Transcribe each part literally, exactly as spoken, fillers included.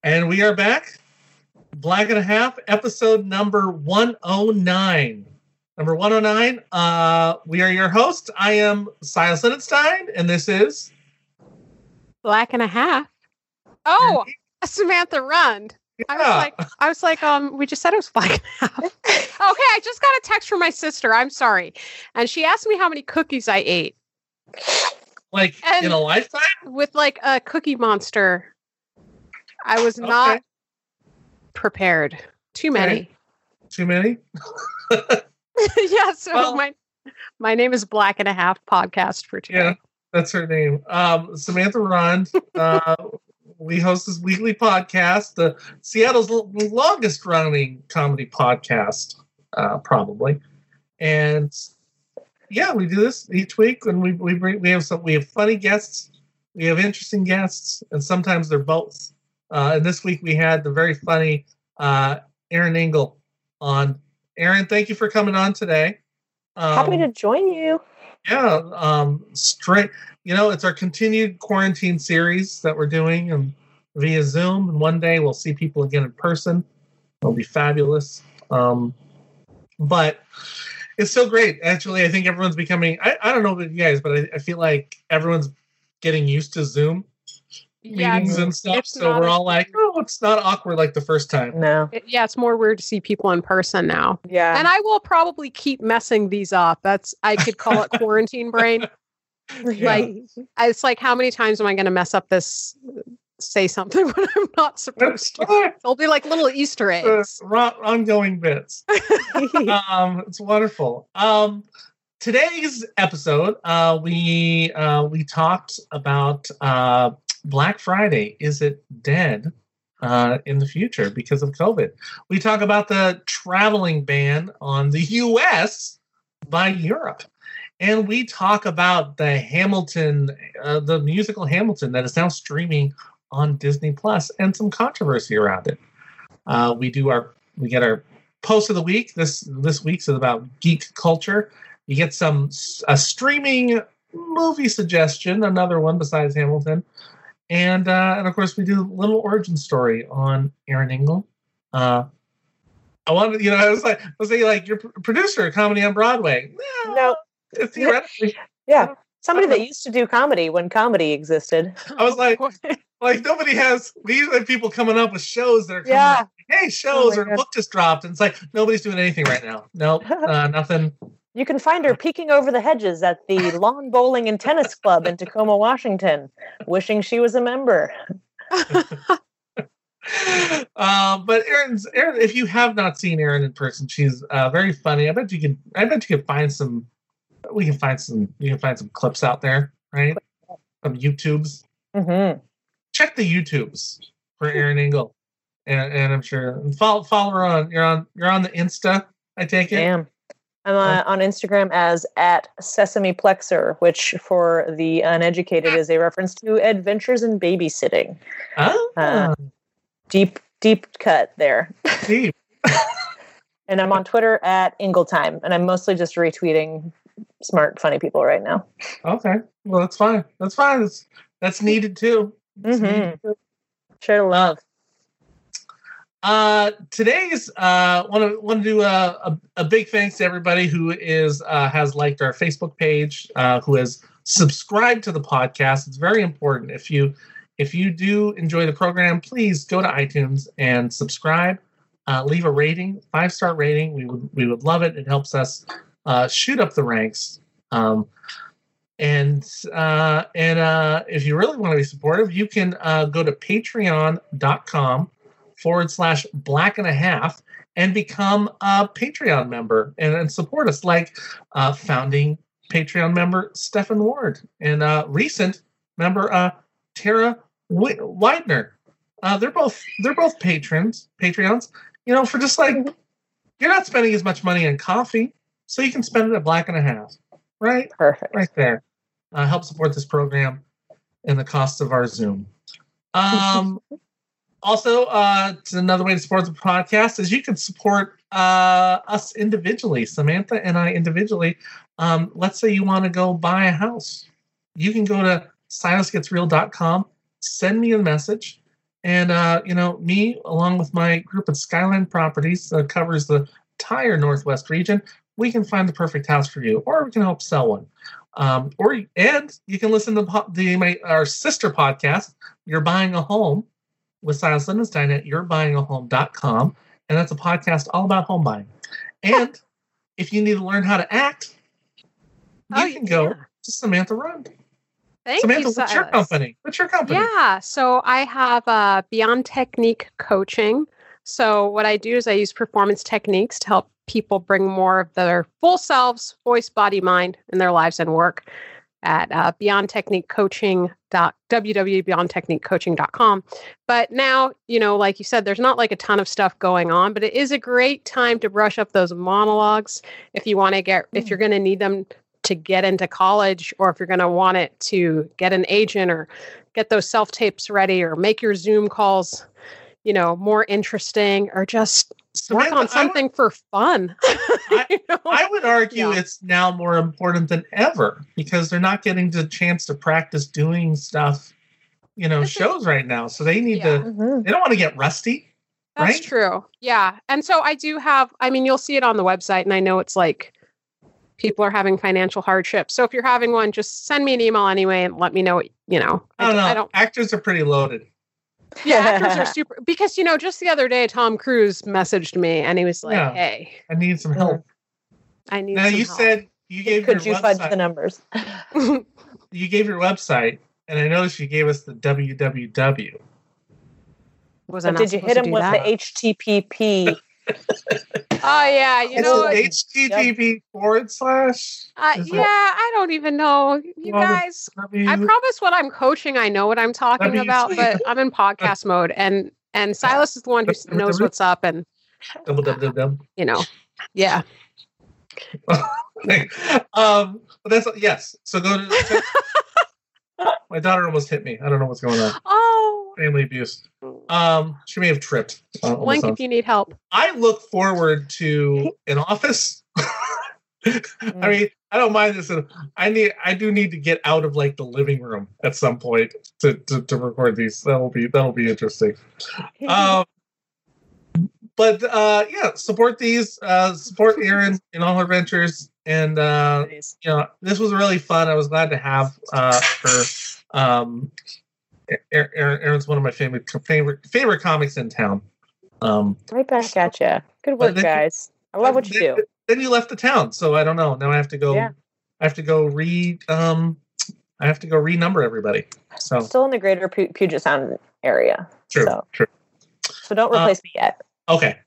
And we are back. Black and a Half, episode number one oh nine. Number one oh nine. Uh, we are your host. I am Silas Lindenstein, and this is Black and a Half. Oh, Samantha Rund. Yeah. I was like, I was like, um, we just said it was Black and a Half. Okay, I just got a text from my sister. I'm sorry, and she asked me how many cookies I ate. Like And in a lifetime? with like a Cookie Monster. I was Okay. not prepared. Too many. Okay. Too many? Yeah. So Well- my my name is Black and a Half podcast for today. Yeah, that's her name. Um, Samantha Rund. Uh, we host this weekly podcast, the Seattle's l- longest running comedy podcast, uh, probably. And yeah, we do this each week, and we we bring we have some we have funny guests, we have interesting guests, and sometimes they're both. Uh, and this week we had the very funny uh, Aaron Engel on. Aaron, thank you for coming on today. Um, Happy to join you. Yeah, um, straight. You know, it's our continued quarantine series that we're doing, and via Zoom. And one day we'll see people again in person. It'll be fabulous. Um, but it's so great. Actually, I think everyone's becoming. I, I don't know about you guys, but I, I feel like everyone's getting used to Zoom Yeah, meetings it's- and stuff. it's So not we're a- all like, oh, it's not awkward like the first time. No. it- yeah, it's more weird to see people in person now. Yeah. And I will probably keep messing these up. That's I could call it quarantine brain. Yeah. Like it's like how many times am I going to mess up this? Say something when I'm not supposed to. It'll be like little Easter Uh, eggs. ro- ongoing bits. um, it's wonderful. Um, today's episode, uh, we uh, we talked about uh, Black Friday. Is it dead uh, in the future because of COVID? We talk about the traveling ban on the U S by Europe. And we talk about the Hamilton, uh, the musical Hamilton that is now streaming on Disney Plus, and some controversy around it. Uh, we do our we get our post of the week. This this week's is about geek culture. You get some a streaming movie suggestion, another one besides Hamilton, and uh, and of course we do a little origin story on Aaron Engel. Uh, I wanted, you know, I was like, I was saying like you're a producer of comedy on Broadway. No. Theoretically, Yeah. Somebody that used to do comedy when comedy existed. I was like, like nobody has. We usually have people coming up with shows that are coming Yeah. up. Hey, shows Oh or my God. book just dropped, and it's like nobody's doing anything right now. Nope, uh, nothing. You can find her peeking over the hedges at the Lawn Bowling and Tennis Club in Tacoma, Washington, wishing she was a member. uh, but Aaron's Aaron. If you have not seen Aaron in person, she's uh, very funny. I bet you can. I bet you can find some. We can find some. You can find some clips out there, right? From YouTubes. Mm-hmm. Check the YouTubes for Aaron Engel, and, and I'm sure and follow follow her on. You're on. You're on the Insta. I take it. Damn. I'm uh, on Instagram as at Sesame Plexer, which for the uneducated is a reference to Adventures in Babysitting. Oh, Uh, Deep, deep cut there. deep. And I'm on Twitter at Ingletime, and I'm mostly just retweeting smart, funny people right now. Okay. Well, that's fine. That's fine. That's that's needed too. It's Mhm. needed too. Share the love. Uh, today's uh, want to want to do a, a a big thanks to everybody who is uh, has liked our Facebook page, uh, who has subscribed to the podcast. It's very important. If you if you do enjoy the program, please go to iTunes and subscribe. Uh, leave a rating, five star rating. We would we would love it. It helps us uh, shoot up the ranks. Um, and uh, and uh, if you really want to be supportive, you can uh, go to patreon.com forward slash black and a half and become a Patreon member and, and support us, like uh, founding Patreon member Stefan Ward and uh, recent member uh, Tara Wi- Widener. Uh, they're both they're both patrons, Patreons. You know, for just like you're not spending as much money on coffee, so you can spend it at Black and a Half, right? Perfect. Right there. Uh, help support this program and the cost of our Zoom. Um, also, uh, it's another way to support the podcast is you can support uh, us individually, Samantha and I individually. Um, let's say you want to go buy a house. You can go to silas gets real dot com, send me a message, And, uh, you know, me, along with my group at Skyline Properties, that covers the entire Northwest region, we can find the perfect house for you, or we can help sell one. Um, or and you can listen to the, the my, our sister podcast, You're Buying a Home, with Silas Lindenstein at you're buying a home dot com, and that's a podcast all about home buying. And if you need to learn how to act, you Oh, can go yeah. to Samantha Rund. Thank Samantha, you, what's your Silas. company? What's your company? Yeah, so I have uh, Beyond Technique Coaching. So what I do is I use performance techniques to help people bring more of their full selves, voice, body, mind, in their lives and work at uh, beyond technique coaching dot w w w dot beyond technique coaching dot com. But now, you know, like you said, there's not like a ton of stuff going on, but it is a great time to brush up those monologues if you want to get, if you're going to need them to get into college, or if you're going to want it to get an agent or get those self tapes ready or make your Zoom calls, you know, more interesting, or just Samantha, work on something I would, for fun. I, You know? I would argue Yeah. it's now more important than ever because they're not getting the chance to practice doing stuff, you know, This is- shows right now. So they need Yeah. to, Mhm. they don't want to get rusty. That's right? true. Yeah. And so I do have, I mean, you'll see it on the website, and I know it's like people are having financial hardship. So if you're having one, just send me an email anyway and let me know what, you know. I don't d- know. I don't, Actors are pretty loaded. yeah, actors are super, because, you know, just the other day, Tom Cruise messaged me and he was like, Yeah. hey, I need some help. I need Now some you help. said you gave Could your you fudge website, the numbers? you gave your website, and I noticed you gave us the W W W. Was I But not did you supposed hit to him do with that? the H T P P? Oh, yeah. You It's know, an what? H T T P forward slash. uh, Is yeah, I don't even know. You Well, the- guys, W- I promise when I'm coaching, I know what I'm talking W- about, but I'm in podcast mode, and and Silas is the one who s- knows what's up, and double, double, double, double. you know, yeah. um, but that's yes. So go to. My daughter almost hit me. I don't know what's going on. Oh, Family abuse. Um, she may have tripped. Uh, almost link on- if you need help. I look forward to an office. I mean, I don't mind this. I need. I do need to get out of like the living room at some point to to, to record these. That'll be that'll be interesting. Um, but uh, yeah, support these. Uh, support Erin in all her ventures. And uh, you know, this was really fun. I was glad to have uh, her. Um, Erin, Erin's one of my favorite favorite favorite comics in town. Um, Right back at you. Good work, then- guys. I love what you then, do. Then you left the town, so I don't know. Now I have to go. Yeah. I have to go re. Um, I have to go renumber everybody. So Still in the greater Pu- Puget Sound area. true, So, true. so don't Uh, replace me yet. Okay.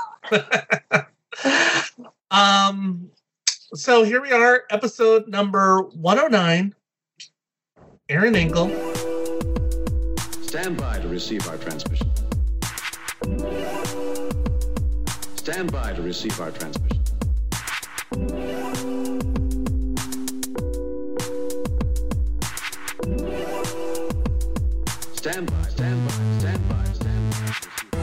um. So here we are, episode number one oh nine. Erin Engel. Stand by to receive our transmission. Stand by to receive our transmission. Stand by, stand by, stand by, stand by.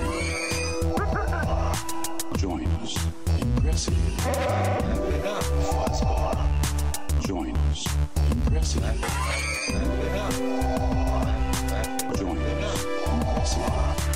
Join us in Pressing. Join us in Pressing. Join us in Pressing.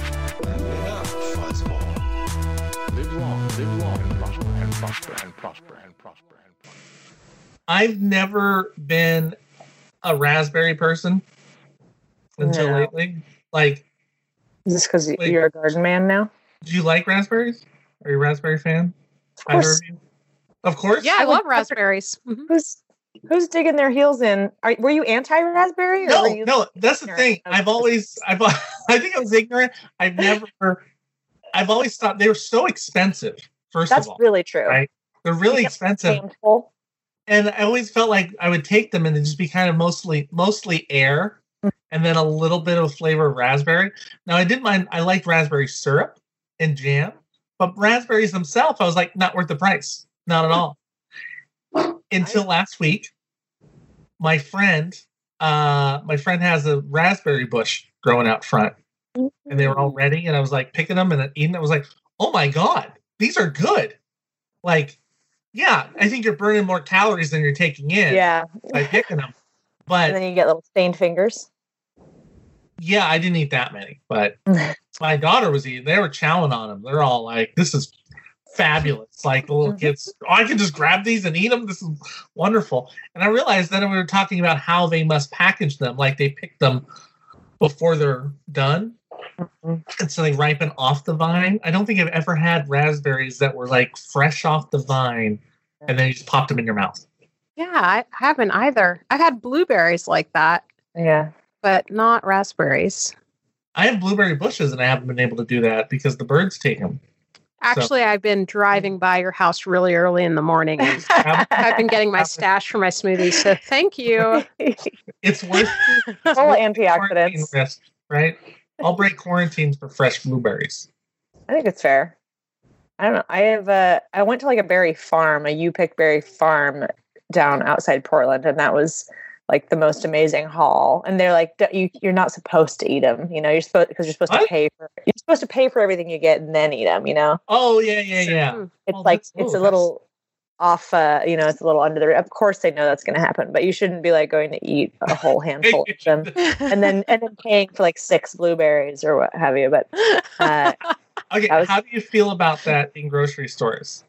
Live long, live long, and prosper, and prosper, and prosper, and prosper, and prosper. I've never been a raspberry person until No. lately. Like, Is this because wait. you're a garden man now? do you like raspberries? Are you a raspberry fan? Of Either course. of you? Of course. Yeah, I, I would love never- raspberries. Mhm. Who's who's digging their heels in? Are, were you anti-raspberry? Or No, were you no, that's the ignorant? thing. I've always, I've, I think I was ignorant. I've never, I've always thought they were so expensive. First That's of all, really true. right? They're really Yeah, expensive, Painful. and I always felt like I would take them and it'd just be kind of mostly, mostly air, and then a little bit of flavor of raspberry. Now I didn't mind. I liked raspberry syrup and jam, but raspberries themselves, I was like, not worth the price, not at all. Until last week, my friend, uh, my friend has a raspberry bush growing out front, and they were all ready, and I was like picking them and then eating. I was like, oh my god, these are good. Like, yeah, I think you're burning more calories than you're taking in Yeah. by picking them, And but then you get little stained fingers. Yeah, I didn't eat that many, but my daughter was eating. They were chowing on them. They're all like, "This is fabulous!" Like the little kids, oh, I can just grab these and eat them. This is wonderful. And I realized then we were talking about how they must package them. Like they pick them before they're done, and so they ripen off the vine. I don't think I've ever had raspberries that were like fresh off the vine, and then you just popped them in your mouth. Yeah, I haven't either. I've had blueberries like that, Yeah. but not raspberries. I have blueberry bushes, and I haven't been able to do that because the birds take them. Actually, I've been driving by your house really early in the morning, and I've been getting my stash for my smoothies. So thank you. It's worth Full quarantine antioxidants. risk, right? I'll break quarantines for fresh blueberries. I think it's fair. I don't know. I have a. I went to like a berry farm, a U Pick berry farm down outside Portland, and that was like the most amazing haul. And they're like, "D- you, you're not supposed to eat them. You know, you're supposed because you're supposed What? to pay for. You're supposed to pay for everything you get and then eat them. You know, Oh yeah, yeah, yeah. Mm. it's Oh, like that's- it's oh, a little off. Uh, you know, it's a little under the. Of course, they know that's going to happen, but you shouldn't be like going to eat a whole handful of them and then and then paying for like six blueberries or what have you. But uh, Okay, I was- how do you feel about that in grocery stores?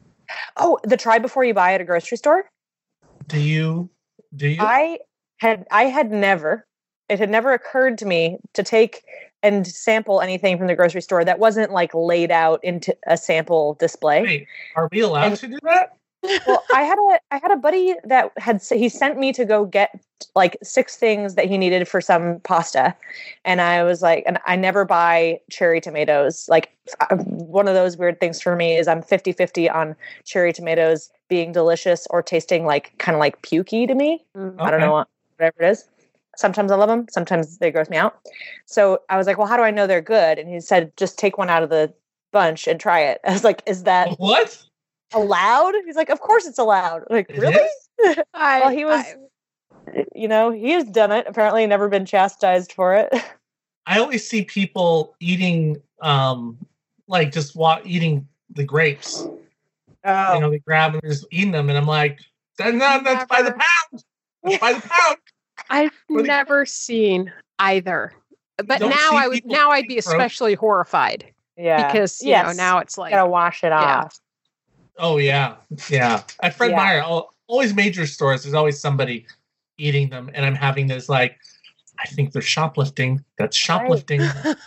oh, the try before you buy at a grocery store. Do you? Do you? I had I had never it had never occurred to me to take and sample anything from the grocery store that wasn't like laid out into a sample display. Wait, are we allowed And- to do that? Well, I had a I had a buddy that had s- he sent me to go get like six things that he needed for some pasta, and I was like, and I never buy cherry tomatoes. Like uh, one of those weird things for me is I'm fifty-fifty on cherry tomatoes being delicious or tasting like kind of like pukey to me. Mm. I don't Okay. know what, whatever it is. Sometimes I love them. Sometimes they gross me out. So I was like, well, how do I know they're good? And he said, just take one out of the bunch and try it. I was like, is that What? allowed? He's like, of course it's allowed. I'm like, It really? is? I, Well, he was, I- you know, he has done it. Apparently never been chastised for it. I always see people eating, um, like just wa- eating the grapes. Oh, You know, they grab them and just eating them, and I'm like, that's not. That's by the Never. pound. That's by the pound. I've What do you- never seen either. But don't now see I would people now I'd be eating fruit. especially horrified yeah. because you yes. know now it's like gotta wash it Yeah. off. Oh yeah, yeah. At Fred Yeah. Meyer, al- always major stores. There's always somebody eating them, and I'm having this like, I think they're shoplifting. That's shoplifting.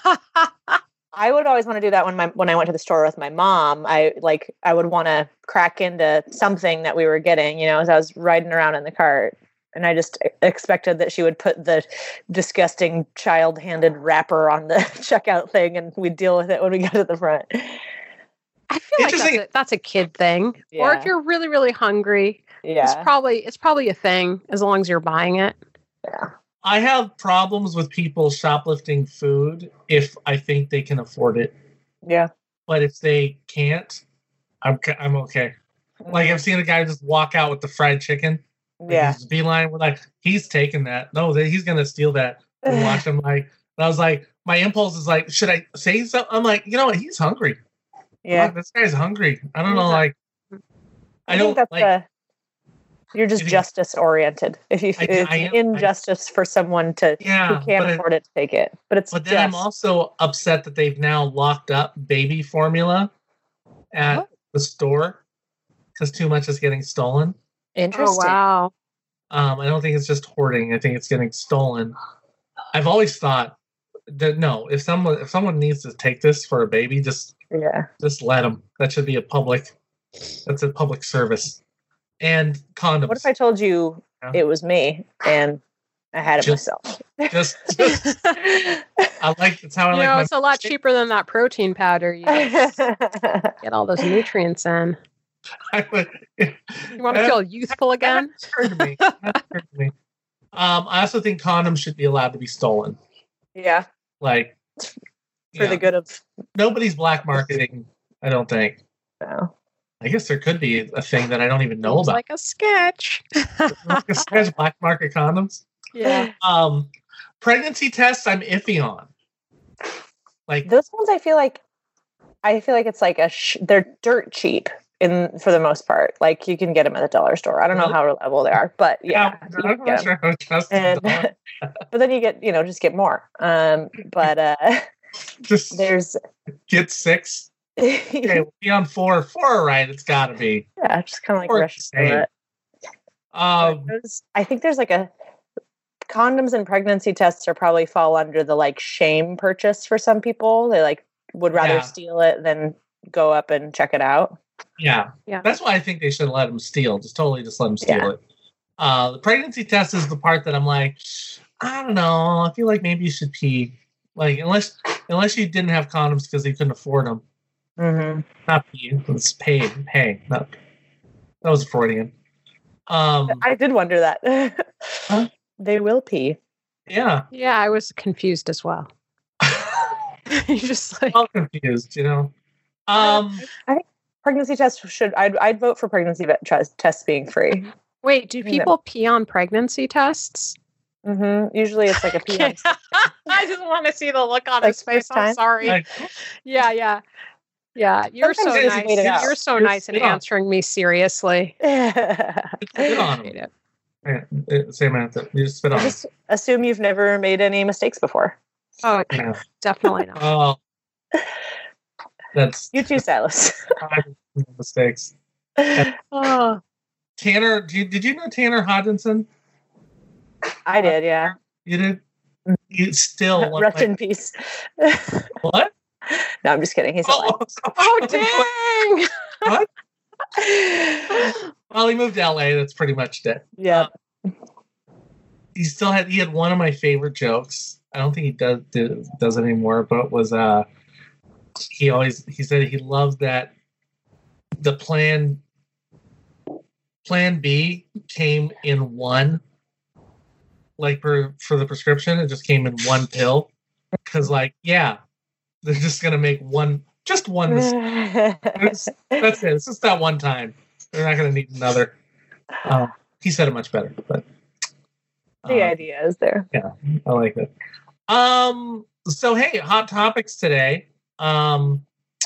I would always want to do that when my when I went to the store with my mom. I like I would want to crack into something that we were getting, you know, as I was riding around in the cart. And I just expected that she would put the disgusting child-handed wrapper on the checkout thing, and we'd deal with it when we got to the front. I feel like that's Interesting. a, that's a kid thing. Or Yeah. if you're really really hungry, it's Yeah, probably it's probably a thing as long as you're buying it. yeah. I have problems with people shoplifting food if I think they can afford it, Yeah. but if they can't, I'm ca- I'm okay. Like I've seen a guy just walk out with the fried chicken. Like, Yeah. his beeline. We're like, he's taking that. No, that he's gonna steal that. And watch him like. And I was like, my impulse is like, should I say something? I'm like, you know what? He's hungry. Yeah. Like, this guy's hungry. I don't know. Yeah. Like, I, don't think that's like. a, you're just I think- justice oriented. If you I- it's I am- injustice for someone to yeah, who can't but, it- afford it to take it, but it's but then I'm just also upset that they've now locked up baby formula at What? the store because too much is getting stolen. Oh interesting. wow. Um, I don't think it's just hoarding. I think it's getting stolen. I've always thought that no, if someone if someone needs to take this for a baby, just Yeah. just let them. That should be a public. That's a public service. And condoms. What if I told you Yeah. it was me and I had it Just- myself? just, just I like that's how I You like know, my it's a lot cheaper than that protein powder. You get all those nutrients in. I would, You want to feel youthful again? occurred to me. That occurred to me. Um, I also think condoms should be allowed to be stolen. yeah, Like for yeah, the good of nobody's black marketing. I don't think. no. I guess there could be a thing that I don't even know Seems about. like a sketch. Like black market condoms. Yeah. Um, pregnancy tests, I'm iffy on. Like, Those ones, I feel like, I feel like it's like a sh- they're dirt cheap. in for the most part. Like you can get them at the dollar store. I don't know how reliable they are, but yeah, Yeah, you I'm can not get 'em. sure how trusted And they are. but then you get, you know, just get more. Um, but uh, Just there's get six. Okay, we'll be on four. Four, right? It's got to be. yeah, just kind of like Or rush through same. it. Um, There's- I think there's like a condoms and pregnancy tests are probably fall under the like shame purchase for some people. They like would rather Yeah. steal it than go up and check it out. yeah, Yeah. That's why I think they should let them steal. Just totally, just let them steal Yeah. it. Uh, the pregnancy test is the part that I'm like, I don't know. I feel like maybe you should pee. Like unless unless you didn't have condoms because you couldn't afford them. Mm-hmm. Not pee. It's pay. Pay. Not. That was Freudian. Um. I did wonder that. Huh? They will pee. Yeah. Yeah, I was confused as well. You're just like, All confused. You know. Um. Pregnancy tests should. I'd I'd vote for pregnancy vet- test- tests being free. wait, do Yeah. people pee on pregnancy tests? Mm-hmm. Usually it's like a pee. on- I just want to see the look on Like his face. first time? I'm sorry. Like, Yeah, yeah. Yeah, you're Sometimes so you just nice. wait it out. You're so Just nice in sit on it. answering me seriously. spit on Hate them. it. Yeah, Say Samantha. You just spit on them. Just assume you've never made any mistakes before. Oh, Yeah. definitely not. Oh. That's You too, Silas. five mistakes. Oh, Tanner, did you, did you know Tanner Hodgkinson? I did, yeah. You did. You still one of Rest my- in peace. what? No, I'm just kidding. He's alive. oh, dang! What? Well, he moved to L A. That's pretty much it. Yeah. He still had. He had one of my favorite jokes. I don't think he does do, does it anymore, but it was uh. He always he said he loved that the plan plan B came in one, like for for the prescription, it just came in one pill. Because like, yeah, they're just gonna make one, just one mistake. That's, that's it. It's just that one time. They're not gonna need another. Uh, he said it much better, but The uh, idea is there. I like it. Um. So hey, hot topics today. Um.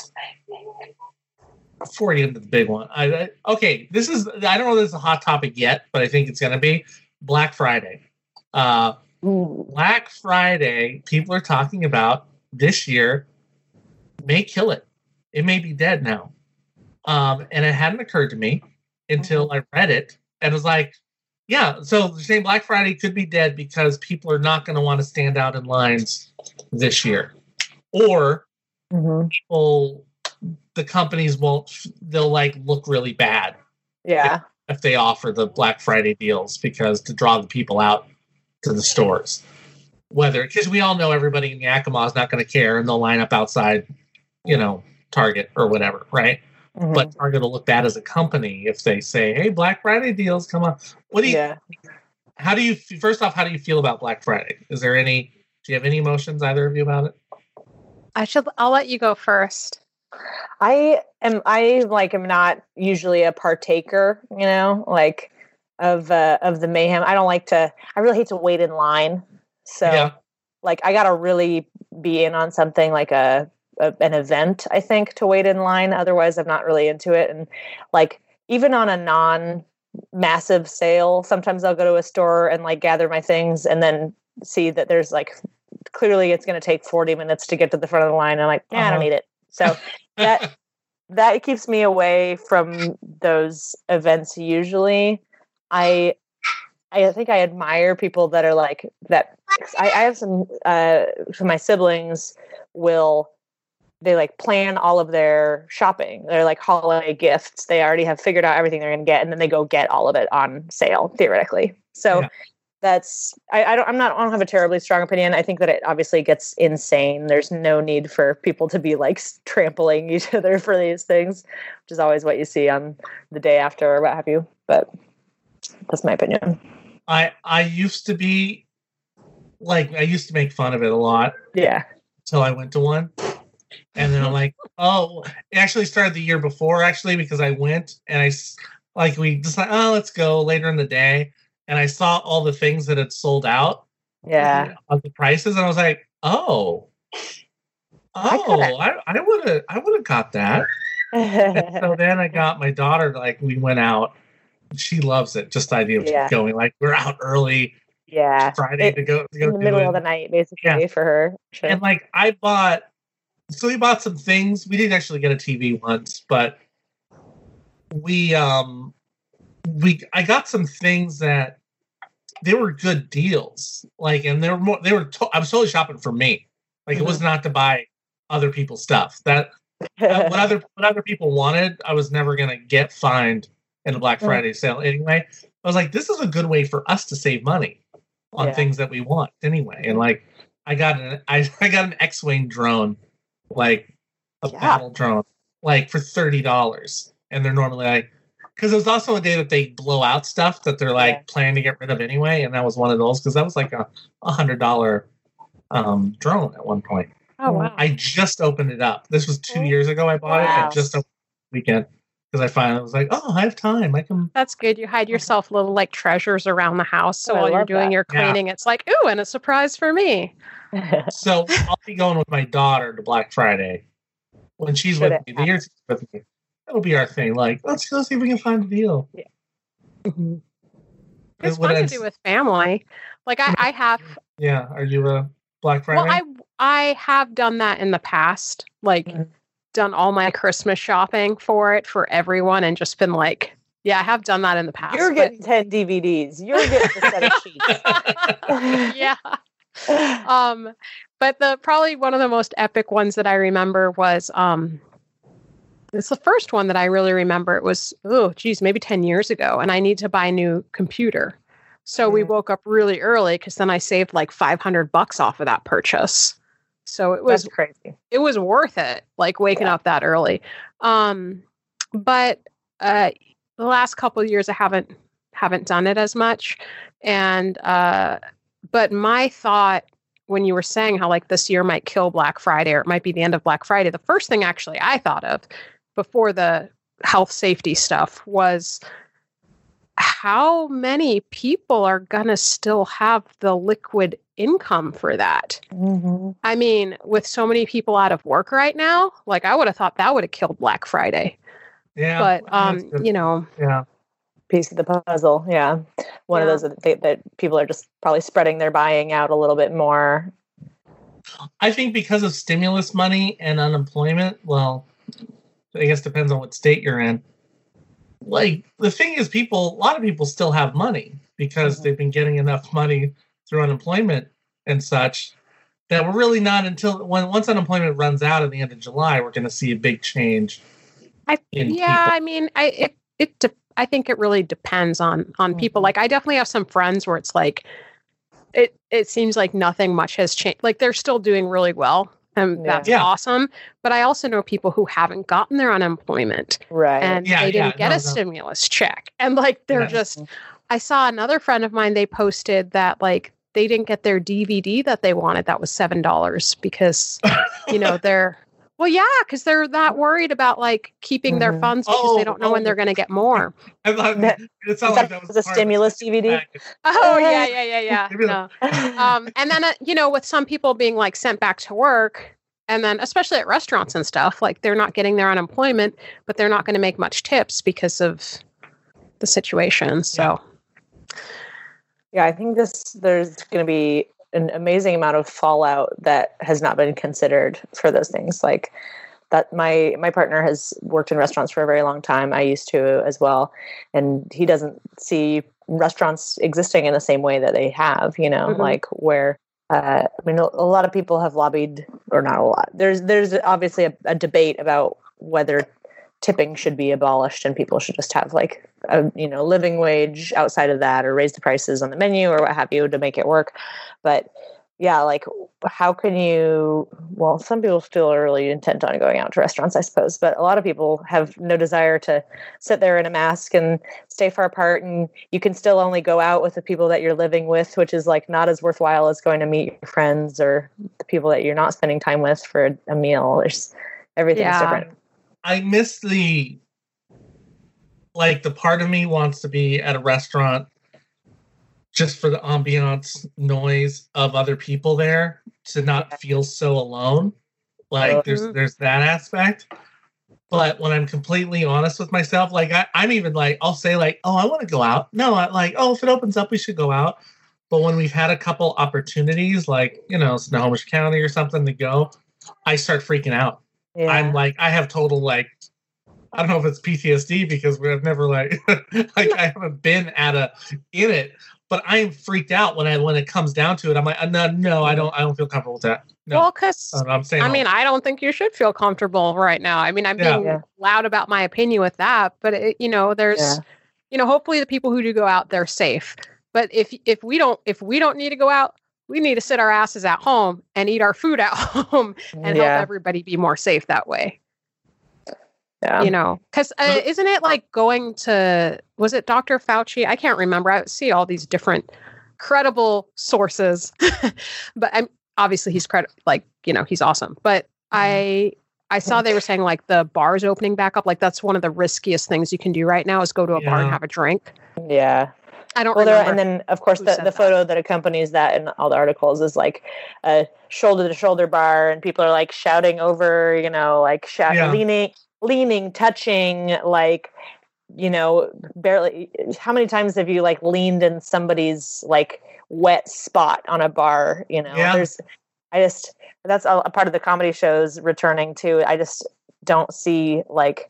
Before we get into the big one, I, I okay. This is I don't know if this is a hot topic yet, but I think it's gonna be Black Friday. Uh, Ooh. Black Friday. People are talking about this year may kill it. It may be dead now. Um, and it hadn't occurred to me until I read it and was like, yeah, so they're saying Black Friday could be dead because people are not going to want to stand out in lines this year. Or Mhm. people, the companies won't, they'll like look really bad Yeah. if they offer the Black Friday deals because to draw the people out to the stores. Whether, because we all know everybody in Yakima is not going to care and they'll line up outside, you know, Target or whatever, right? Mhm. But Target will look bad as a company if they say, "Hey, Black Friday deals, come on." What do you? yeah. How do you? First off, how do you feel about Black Friday? Is there any? Do you have any emotions, either of you, about it? I should. I'll let you go first. I am I like am not usually a partaker, you know, like of uh, of the mayhem. I don't like to I really hate to wait in line. So Yeah. like I gotta really be in on something like a, a an event, I think, to wait in line. Otherwise I'm not really into it. And like even on a non massive sale, sometimes I'll go to a store and like gather my things and then see that there's like clearly it's gonna take forty minutes to get to the front of the line. And I'm like, yeah, I don't Uh-huh. need it. So that that keeps me away from those events usually. I I think I admire people that are like that. I, I have some uh for my siblings will they like plan all of their shopping. They're like holiday gifts. They already have figured out everything they're gonna get and then they go get all of it on sale, theoretically. So Yeah. that's I, I don't I'm not I don't have a terribly strong opinion. I think that it obviously gets insane. There's no need for people to be like trampling each other for these things, which is always what you see on the day after or what have you. But that's my opinion. I I used to be like I used to make fun of it a lot Yeah. until I went to one, and then I'm like, oh, it actually started the year before actually because I went and I s- like we just like oh let's go later in the day. And I saw all the things that had sold out Yeah. of the prices, and I was like, "Oh, I oh, coulda- I I would have, I would have got that." And so then I got my daughter, like, we went out. She loves it. Just the idea of Yeah. going, like, we're out early yeah. Friday It- to go to go In the do middle it. of the night, basically, Yeah. for her. Sure. And like I bought, so we bought some things. We didn't actually get a T V once, but we um we I got some things that they were good deals. Like, and they were more. They were. To, I was totally shopping for me. Like, it was not to buy other people's stuff. That uh, what other what other people wanted, I was never gonna get find in a Black Mm. Friday sale anyway. I was like, this is a good way for us to save money on Yeah. things that we want anyway. And like, I got an I, I got an X-wing drone, like a Yeah. battle drone, like for thirty dollars, and they're normally like, because it was also a day that they blow out stuff that they're like Yeah. planning to get rid of anyway, and that was one of those because that was like a a hundred dollar um drone at one point. Oh wow. I just opened it up. This was two Oh, years ago. I bought it. wow. I just opened it the weekend because I finally was like, oh, I have time. I can. That's good. You hide yourself little like treasures around the house. So Oh, I while you're love doing that. your Yeah. cleaning, it's like, ooh, and a surprise for me. So I'll be going with my daughter to Black Friday when she's Should with it me. The year's with me. That'll be our thing. Like, let's go see if we can find a deal. Mhm. It's What fun to ends- do with family. Like I, I have Yeah. Are you a Black Friday? well, I I have done that in the past. Like Mhm. done all my Christmas shopping for it for everyone and just been like, yeah, I have done that in the past. You're but- getting ten D V Ds. You're getting the set of sheets. yeah. Um, but the probably one of the most epic ones that I remember was um, it's the first one that I really remember. It was oh geez, maybe ten years ago, and I need to buy a new computer. So we Mm. woke up really early because then I saved like five hundred bucks off of that purchase. So it was That's crazy. it was worth it, like waking Yeah. up that early. Um, but uh, the last couple of years, I haven't haven't done it as much. And uh, but my thought when you were saying how like this year might kill Black Friday or it might be the end of Black Friday, the first thing actually I thought of before the health safety stuff was how many people are gonna still have the liquid income for that. Mm-hmm. I mean, with so many people out of work right now, like I would have thought that would have killed Black Friday. yeah. but that's um, good. you know, yeah. Piece of the puzzle. Yeah. One Yeah. of those that, they, that people are just probably spreading their buying out a little bit more. I think because of stimulus money and unemployment, well, I guess depends on what state you're in. Like the thing is, people, a lot of people still have money because Mhm. they've been getting enough money through unemployment and such that we're really not until when once unemployment runs out at the end of July, we're going to see a big change. I in yeah, people. I mean, I it it de- I think it really depends on on people. Mhm. Like I definitely have some friends where it's like it it seems like nothing much has changed. Like they're still doing really well. And Yeah. that's Yeah. awesome. But I also know people who haven't gotten their unemployment Right. and Yeah, they didn't yeah, get no, a no. stimulus check. And like they're Yeah. just I saw another friend of mine, they posted that like they didn't get their D V D that they wanted that was seven dollars because, you know, they're well, yeah, because they're not worried about like keeping their Mhm. funds because Oh, they don't know when oh. they're going to get more. I thought That- it sounded that like that was was a part of stimulus the D V D? package. Oh yeah, yeah, yeah, yeah. Maybe No. Um, and then uh, you know, with some people being like sent back to work, and then especially at restaurants and stuff, like they're not getting their unemployment, but they're not going to make much tips because of the situation. So Yeah, I think this there's going to be an amazing amount of fallout that has not been considered for those things. Like that, my my partner has worked in restaurants for a very long time. I used to as well, and he doesn't see restaurants existing in the same way that they have. You know, Mhm. like where. Uh, I mean, a, a lot of people have lobbied, or not a lot. There's there's obviously a, a debate about whether tipping should be abolished and people should just have like a you know living wage outside of that, or raise the prices on the menu or what have you to make it work. But yeah, like how can you? Well, some people still are really intent on going out to restaurants, I suppose, but a lot of people have no desire to sit there in a mask and stay far apart, and you can still only go out with the people that you're living with, which is like not as worthwhile as going to meet your friends or the people that you're not spending time with for a, a meal. There's everything's Yeah. different. I miss the like the part of me wants to be at a restaurant just for the ambiance noise of other people there to not feel so alone. Like there's Mhm. there's that aspect. But when I'm completely honest with myself, like I, I'm even like, I'll say like, oh, I want to go out. No, I like, oh, if it opens up, we should go out. But when we've had a couple opportunities, like, you know, Snohomish County or something to go, I start freaking out. Yeah. I'm like, I have total like, I don't know if it's P T S D because we've never like, like I haven't been at a in it, but I am freaked out when I when it comes down to it. I'm like, no, no, I don't, I don't feel comfortable with that. No, Well, because Uh, I'm saying, I mean, I don't think you should feel comfortable right now. I mean, I'm Yeah. being Yeah. loud about my opinion with that, but it, you know, there's, Yeah. you know, hopefully the people who do go out, they're safe. But if if we don't if we don't need to go out, we need to sit our asses at home and eat our food at home and help Yeah. everybody be more safe that way. Yeah. You know, because uh, Well- isn't it like going to, was it Doctor Fauci? I can't remember. I see all these different credible sources, but I'm obviously he's credit like, you know, he's awesome. But I, I saw they were saying like the bars opening back up. Like that's one of the riskiest things you can do right now is go to a bar and Yeah. have a drink. Yeah. I don't Well, there, remember. and then of course who the, said the that. photo that accompanies that in all the articles is like a shoulder to shoulder bar, and people are like shouting over, you know, like shout, Yeah. leaning, leaning, touching, like, you know, barely. How many times have you like leaned in somebody's like wet spot on a bar? You know, Yeah. there's. I just that's a, a part of the comedy shows returning too. I just don't see like.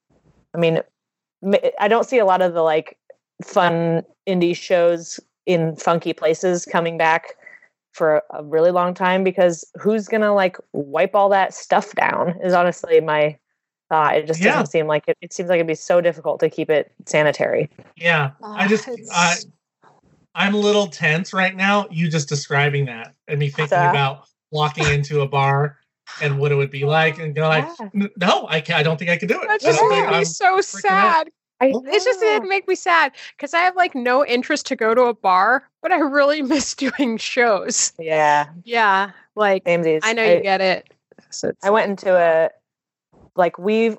I mean, m- I don't see a lot of the like fun indie shows in funky places coming back for a, a really long time, because who's gonna like wipe all that stuff down is honestly my thought. It just Yeah. doesn't seem like it. It seems like it'd be so difficult to keep it sanitary. yeah, I Uh, just, it's- I, I'm a little tense right now. You just describing that and me thinking So- about walking into a bar and what it would be like, and go like, Yeah. "N- no, I can't. I don't think I could do it. That I just don't think made me I'm so freaking out. sad. I, It's just it make me sad because I have like no interest to go to a bar, but I really miss doing shows. yeah, Yeah, like samesies. I know I, you get it. So it's, I went into a like we've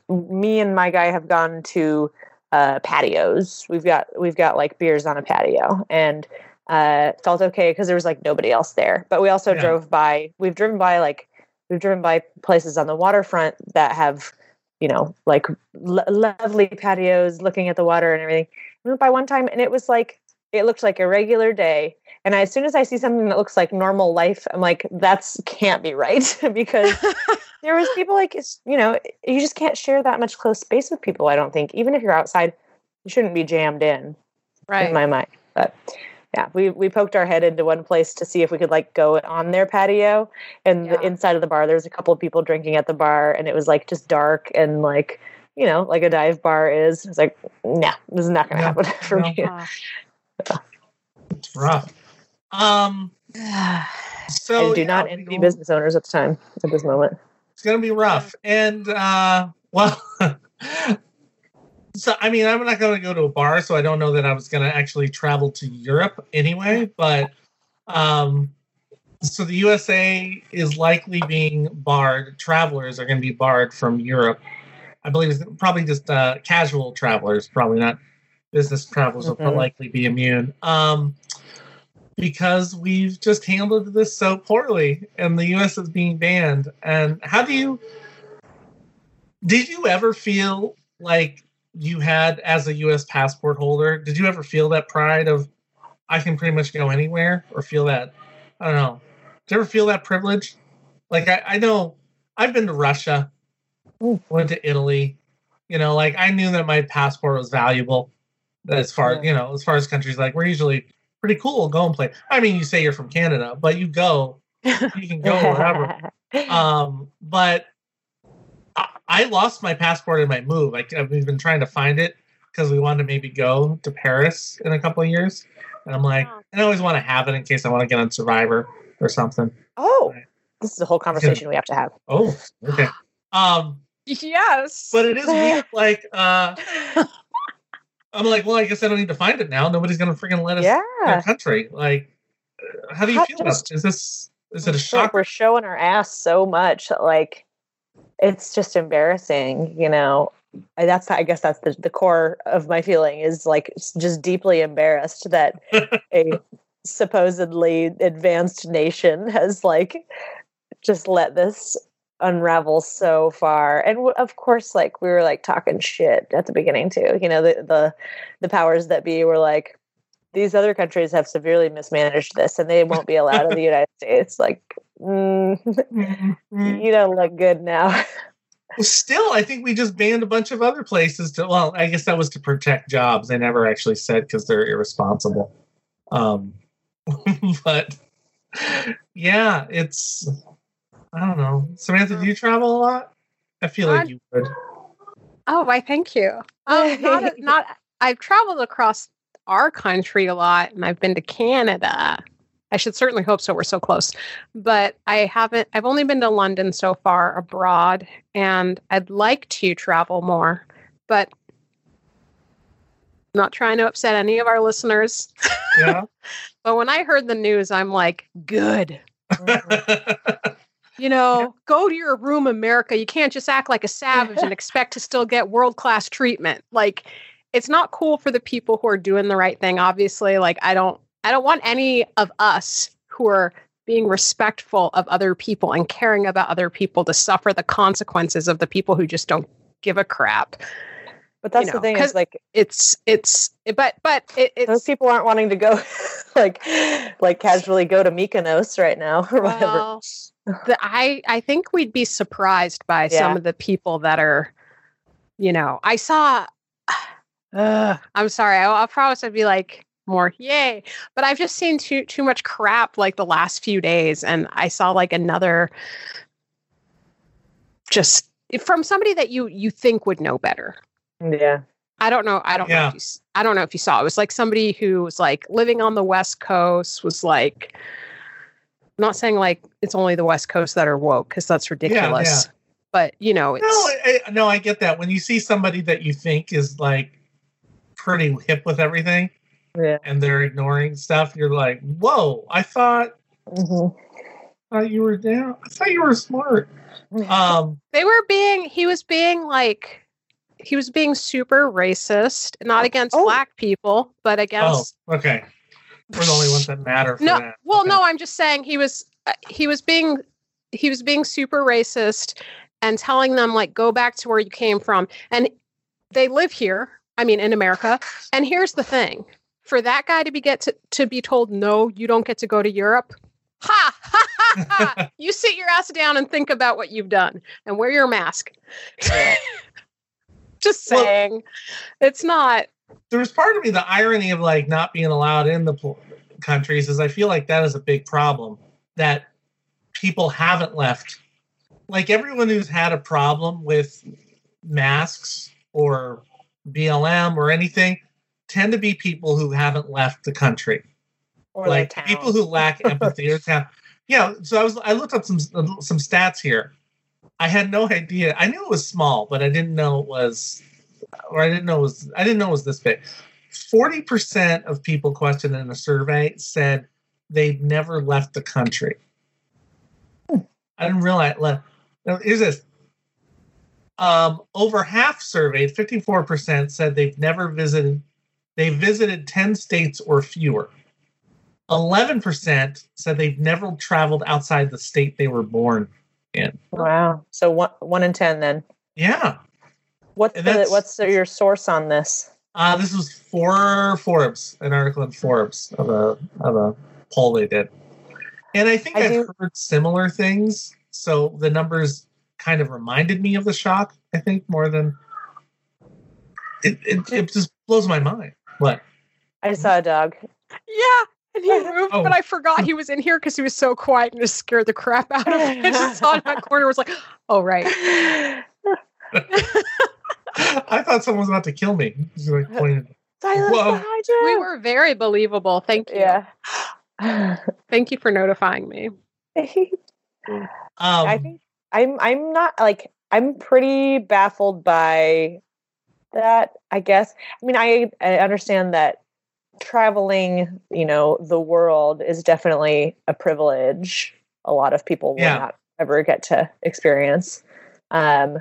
me and my guy have gone to uh, patios. We've got we've got like beers on a patio, and uh, felt okay because there was like nobody else there. But we also Yeah. drove by. We've driven by like we've driven by places on the waterfront that have, you know, like lo- lovely patios looking at the water and everything. We went by one time and it was like it looked like a regular day. And as soon as I see something that looks like normal life, I'm like, that's can't be right because there was people like, it's, you know, you just can't share that much close space with people. I don't think, even if you're outside, you shouldn't be jammed in, right. in my mind. But yeah, we we poked our head into one place to see if we could like go on their patio, and Yeah. the inside of the bar, there was a couple of people drinking at the bar, and it was like just dark and like, you know, like a dive bar is. It's like, no, this is not going to No, happen for no. me. Uh, It's rough. Um, so I do yeah, not we envy will- business owners at the time at this moment. It's gonna be rough, and uh, well, so I mean, I'm not gonna go to a bar, so I don't know that I was gonna actually travel to Europe anyway. But um, so the U S A is likely being barred. Travelers are going to be barred from Europe. I believe it's probably just uh, casual travelers, probably not business travelers will Mhm. likely be immune. Um, because we've just handled this so poorly and the U S is being banned. And how do you, did you ever feel like you had, as a U S passport holder, did you ever feel that pride of, I can pretty much go anywhere, or feel that, I don't know, did you ever feel that privilege? Like, I, I know I've been to Russia, Ooh. went to Italy, you know, like I knew that my passport was valuable as far, Yeah. you know, as far as countries, like we're usually pretty cool, go and play. I mean, you say you're from Canada, but you go, you can go wherever. Um, but I, I lost my passport in my move. Like I've been trying to find it because we wanted to maybe go to Paris in a couple of years. And I'm like, Wow. and I always want to have it in case I want to get on Survivor or something. Oh, this is a whole conversation we have to have. Oh, okay. Um, yes. but it is weird. Like, uh, I'm like, well, I guess I don't need to find it now. Nobody's gonna freaking let us in Yeah. our country. Like, uh, how do you How feel about just- it? Is this is it a It's like shock? we're showing our ass so much that, like, it's just embarrassing, you know. I, that's I guess that's the, the core of my feeling is like s- just deeply embarrassed that a supposedly advanced nation has like just let this unravel so far. And w- of course, like we were like talking shit at the beginning too. You know, the the the powers that be were like, these other countries have severely mismanaged this, and they won't be allowed in the United States. Like, mm, you don't look good now. Well, still, I think we just banned a bunch of other places to. Well, I guess that was to protect jobs. They never actually said because they're irresponsible. Um, but yeah, it's. I don't know, Samantha. Do you travel a lot? I feel like I- you would. Oh, why? Thank you. Um, not, not. I've traveled across our country a lot, and I've been to Canada. I should certainly hope so. We're so close, but I haven't. I've only been to London so far abroad, and I'd like to travel more, but I'm not trying to upset any of our listeners. Yeah. But when I heard the news, I'm like, good. You know, go to your room, America. You can't just act like a savage and expect to still get world-class treatment. Like, it's not cool for the people who are doing the right thing. Obviously, like, I don't, I don't want any of us who are being respectful of other people and caring about other people to suffer the consequences of the people who just don't give a crap. But that's You know, the thing 'cause is like It's, it's, but, but it, it's those people aren't wanting to go like like casually go to Mykonos right now or whatever. well, the, I, I think we'd be surprised by Yeah. some of the people that are, you know, I saw, uh, I'm sorry, I, I promise I'd be like more, yay. But I've just seen too, too much crap like the last few days. And I saw like another, just from somebody that you, you think would know better. Yeah. I don't know. I don't know. Yeah. If you, s- I don't know if you saw. It was like somebody who was like living on the West Coast. Was like, I'm not saying like it's only the West Coast that are woke because that's ridiculous. yeah. But you know, it's No, I, I- no, I get that. When you see somebody that you think is like pretty hip with everything, Yeah. and they're ignoring stuff, you're like, "Whoa! I thought, Mhm. thought you were down. I thought you were smart." Um, they were being. He was being like, he was being super racist, not against Oh. black people, but oh, against. okay. We're the only ones that matter for no, that. well, Okay. no, I'm just saying he was. Uh, he was being. He was being super racist and telling them like, go back to where you came from, and they live here. I mean, in America. And here's the thing: for that guy to be get to, to be told, no, you don't get to go to Europe. Ha ha ha ha! You sit your ass down and think about what you've done, and wear your mask. Just Well- saying, it's not. There's part of me, the irony of like not being allowed in the pl- countries is I feel like that is a big problem that people haven't left. Like everyone who's had a problem with masks or B L M or anything tend to be people who haven't left the country. Or Like their town. people who lack empathy or town. Yeah, so I was I looked up some some stats here. I had no idea. I knew it was small, but I didn't know it was, or I didn't know it was. I didn't know it was this big. Forty percent of people questioned in a survey said they'd never left the country. I didn't realize. le- Now, here's this. Um, over half surveyed, fifty-four percent said they've never visited. They visited ten states or fewer. Eleven percent said they've never traveled outside the state they were born in. Wow. So one one in ten then. Yeah. What's And the that's- what's the, your source on this? Uh, this was for Forbes, an article in Forbes of a of a poll they did, and I think I I've do- heard similar things. So the numbers kind of reminded me of the shock. I think more than it. It, it just blows my mind. What? I just saw a dog. Yeah. And he moved, Oh. but I forgot he was in here because he was so quiet and just scared the crap out of me. I just saw him in that corner. Was like, oh right. I thought someone was about to kill me. Just like pointed. Silence Whoa. behind you. We were very believable. Thank you. Yeah. Thank you for notifying me. Um, I think I'm I'm not like I'm pretty baffled by that, I guess. I mean, I, I understand that traveling, you know, the world is definitely a privilege a lot of people will Yeah. not ever get to experience. Um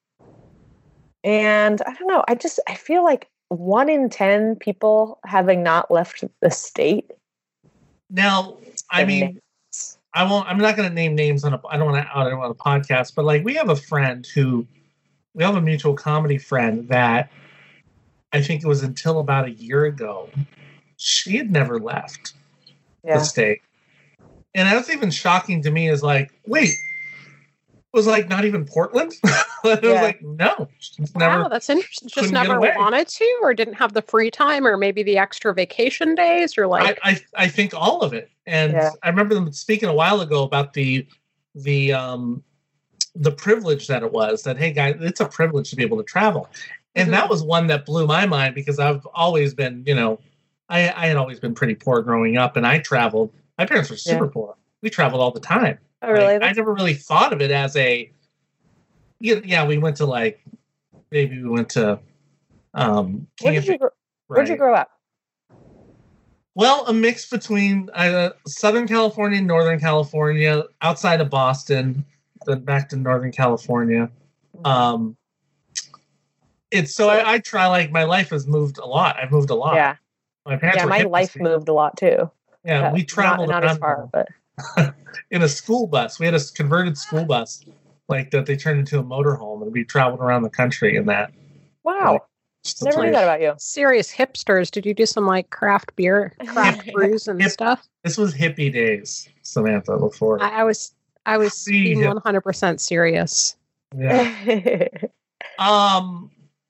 and I don't know, I just I feel like one in ten people having not left the state. now, I mean, I won't. I'm not going to name names on a. I don't want to out on a podcast, but like we have a friend who, we have a mutual comedy friend that, I think it was until about a year ago, she had never left Yeah. the state, and that's even shocking to me. Is like, wait, it was like not even Portland. It was Yeah. like no, she's Wow, never. that's interesting. Just couldn't get never away. wanted to, or didn't have the free time, or maybe the extra vacation days, or like, I, I I think all of it, and Yeah. I remember them speaking a while ago about the the um the privilege that it was. That hey guys, it's a privilege to be able to travel, and Mhm. that was one that blew my mind because I've always been, you know, I I had always been pretty poor growing up, and I traveled. My parents were super Yeah. poor. We traveled all the time. Oh, really? Like, I That's- never really thought of it as a. Yeah, yeah, we went to like maybe we went to um Where did you camping. gr- Where'd you right? grow up? Well, a mix between uh, Southern California and Northern California, outside of Boston, then back to Northern California. Um, it's so I, I try like my life has moved a lot. I've moved a lot. Yeah. My parents Yeah, were my hip life as- moved a lot too. Yeah, Uh, we traveled not, not as around far, but in a school bus. We had a converted school bus, like that they turned into a motorhome, and we traveled around the country in that. wow. Just to Never play- knew that about you. serious hipsters. Did you do some like craft beer, craft brews and Hip- stuff? This was hippie days, Samantha. Before, I, I was, I was See, being yeah. one hundred percent serious. yeah. Um,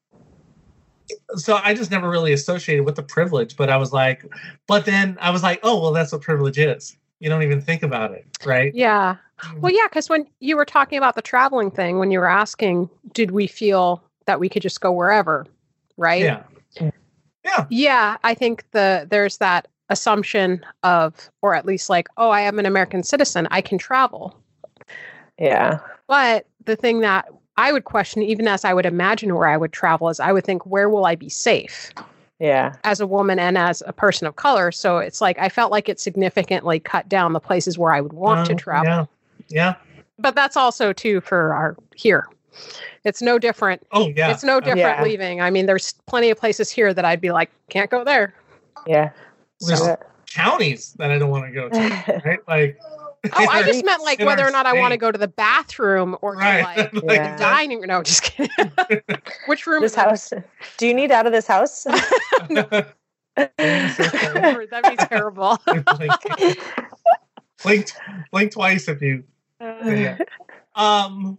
so I just never really associated with the privilege, but I was like, but then I was like, oh, well, that's what privilege is. You don't even think about it, right? Yeah. Well, yeah, because when you were talking about the traveling thing, when you were asking, did we feel that we could just go wherever, right? Yeah. Yeah. Yeah, I think the there's that assumption of, or at least like, oh, I am an American citizen, I can travel. Yeah. But the thing that I would question, even as I would imagine where I would travel, is I would think, where will I be safe Yeah. as a woman and as a person of color? So it's like I felt like it significantly cut down the places where I would want to Um, travel. Yeah. Yeah. But that's also too for our here. It's no different. Oh, yeah. It's no different Yeah. leaving. I mean, there's plenty of places here that I'd be like, can't go there. Yeah. There's So- counties that I don't want to go to, right? Like, Oh, I just meant like in whether our or not I want to state. go to the bathroom or Right. to like Like, Yeah. dining. No, just kidding. Which room This is it? house. Do you need out of this house? That'd be terrible. blink, blink, blink twice if you. Yeah. Um.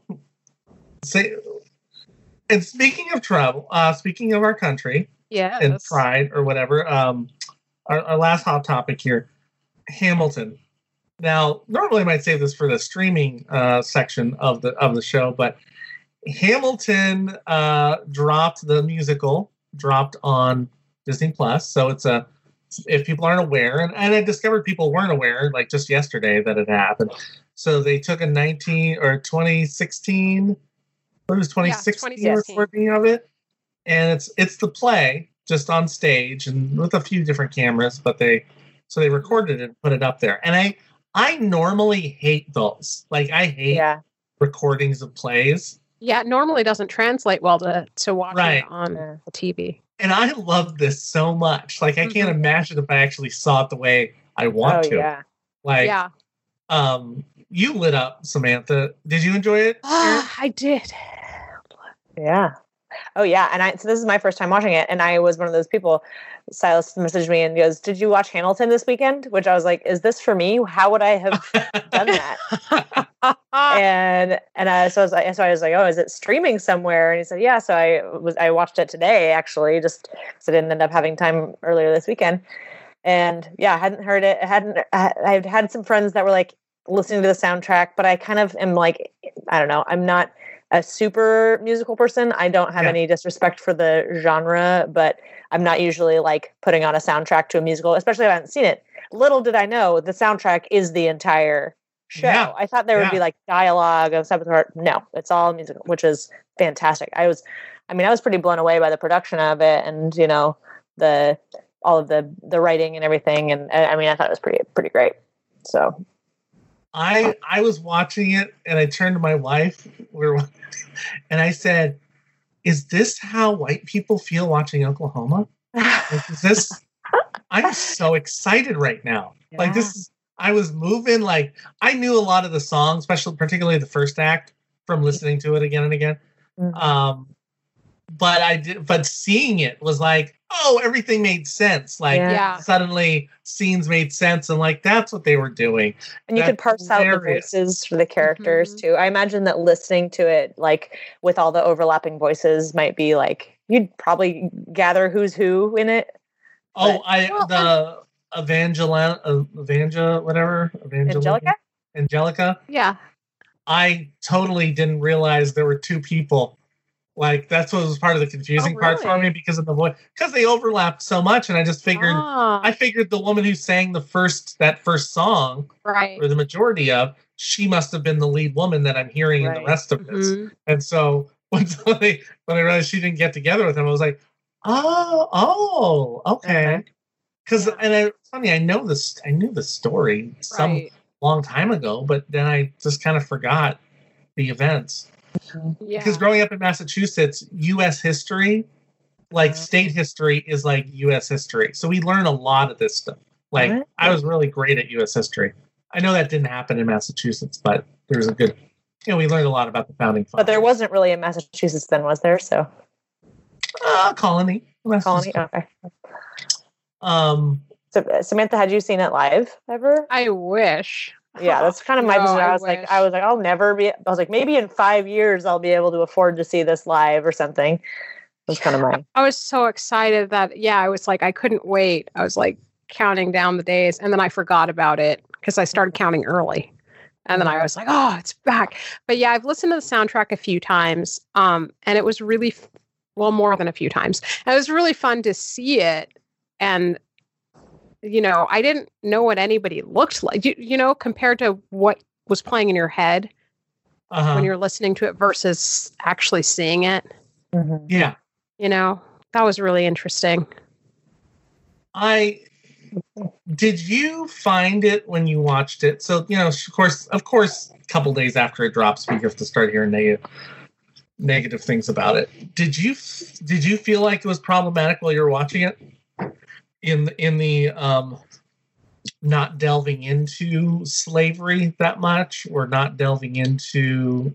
Say, and speaking of travel, uh, speaking of our country Yeah. and that's- pride or whatever, um, our, our last hot topic here, Hamilton. Now, normally I might save this for the streaming uh, section of the of the show, but Hamilton uh, dropped the musical, dropped on Disney Plus. So it's a, if people aren't aware, and, and I discovered people weren't aware, like just yesterday, that it happened. So they took a nineteen or twenty sixteen, what was twenty sixteen twenty sixteen. recording of it, and it's it's the play just on stage and with a few different cameras, but they so they recorded it and put it up there. And I I normally hate those, like I hate Yeah. recordings of plays. Yeah, it normally doesn't translate well to, to watch Right. it on Yeah. the T V. And I love this so much. Like I can't Mhm. imagine if I actually saw it the way I want Oh, to. yeah. Like yeah. um you lit up, Samantha. Did you enjoy it? Erin? Ah, I did. Yeah. Oh yeah, and I so this is my first time watching it, and I was one of those people. Silas messaged me and goes, "Did you watch Hamilton this weekend?" Which I was like, "Is this for me? How would I have done that?" and and uh, so I was like, so I was like, "Oh, is it streaming somewhere?" And he said, "Yeah." So I was I watched it today actually, just because I didn't end up having time earlier this weekend. And yeah, I hadn't heard it. I hadn't. I I've had some friends that were like listening to the soundtrack, but I kind of am like, I don't know. I'm not a super musical person. I don't have Yeah. any disrespect for the genre, but I'm not usually like putting on a soundtrack to a musical, especially if I haven't seen it. Little did I know the soundtrack is the entire show. Yeah. I thought there would be Yeah. like dialogue and stuff with her. No, it's all musical, which is fantastic. I was, I mean, I was pretty blown away by the production of it, and you know, the all of the the writing and everything. And I I mean, I thought it was pretty pretty great. So I I was watching it and I turned to my wife, we were, and I said, "Is this how white people feel watching Oklahoma? Like, is this?" I'm so excited right now. Like this is I was moving. Like I knew a lot of the songs, especially particularly the first act, from listening to it again and again. Mhm. Um, but I did. But seeing it was like, oh, everything made sense. Like Yeah. Yeah. suddenly scenes made sense, and like that's what they were doing. And you That's could parse out the hilarious. voices for the characters Mhm. too. I imagine that listening to it, like with all the overlapping voices, might be like you'd probably gather who's who in it. Oh, I Well, the Evangela, uh, Evangela, whatever, Evangelica, Angelica? Angelica. Yeah. I totally didn't realize there were two people. Like that's what was part of the confusing Oh, part for really? me because of the voice, because they overlapped so much, and I just figured, Ah, I figured the woman who sang the first that first song, right. or the majority of, she must have been the lead woman that I'm hearing in Right. the rest of this. Mhm. And so when somebody, when I realized she didn't get together with him, I was like, oh, oh, okay. Okay. Because Yeah. and I, it's funny, I know this, I knew the story some Right. long time ago, but then I just kind of forgot the events. Yeah. Because growing up in Massachusetts, U S history, like Mhm. state history, is like U S history. So we learn a lot of this stuff. Like Right. I was really great at U S history. I know that didn't happen in Massachusetts, but there was a good, you know, we learned a lot about the founding fathers. But there wasn't really a Massachusetts then, was there? So uh, colony. colony. Okay. Um, So uh, Samantha, had you seen it live ever? I wish. Yeah, that's kind of my No, position. I I was like, wish. I was like, I'll never be. I was like, maybe in five years I'll be able to afford to see this live or something. That's kind of my. I was so excited that, yeah, I was like, I couldn't wait. I was like counting down the days, and then I forgot about it because I started counting early. And then I was like, oh, it's back. But yeah, I've listened to the soundtrack a few times. Um, and it was really, f- well, more than a few times. And it was really fun to see it. And, you know, I didn't know what anybody looked like, you, you know, compared to what was playing in your head uh-huh. when you're listening to it versus actually seeing it. Mhm. Yeah, You know, that was really interesting. I did. You find it when you watched it? So you know, of course, of course, a couple days after it drops, we have to start hearing negative, negative things about it. Did you did you feel like it was problematic while you were watching it? In in the um, not delving into slavery that much, or not delving into.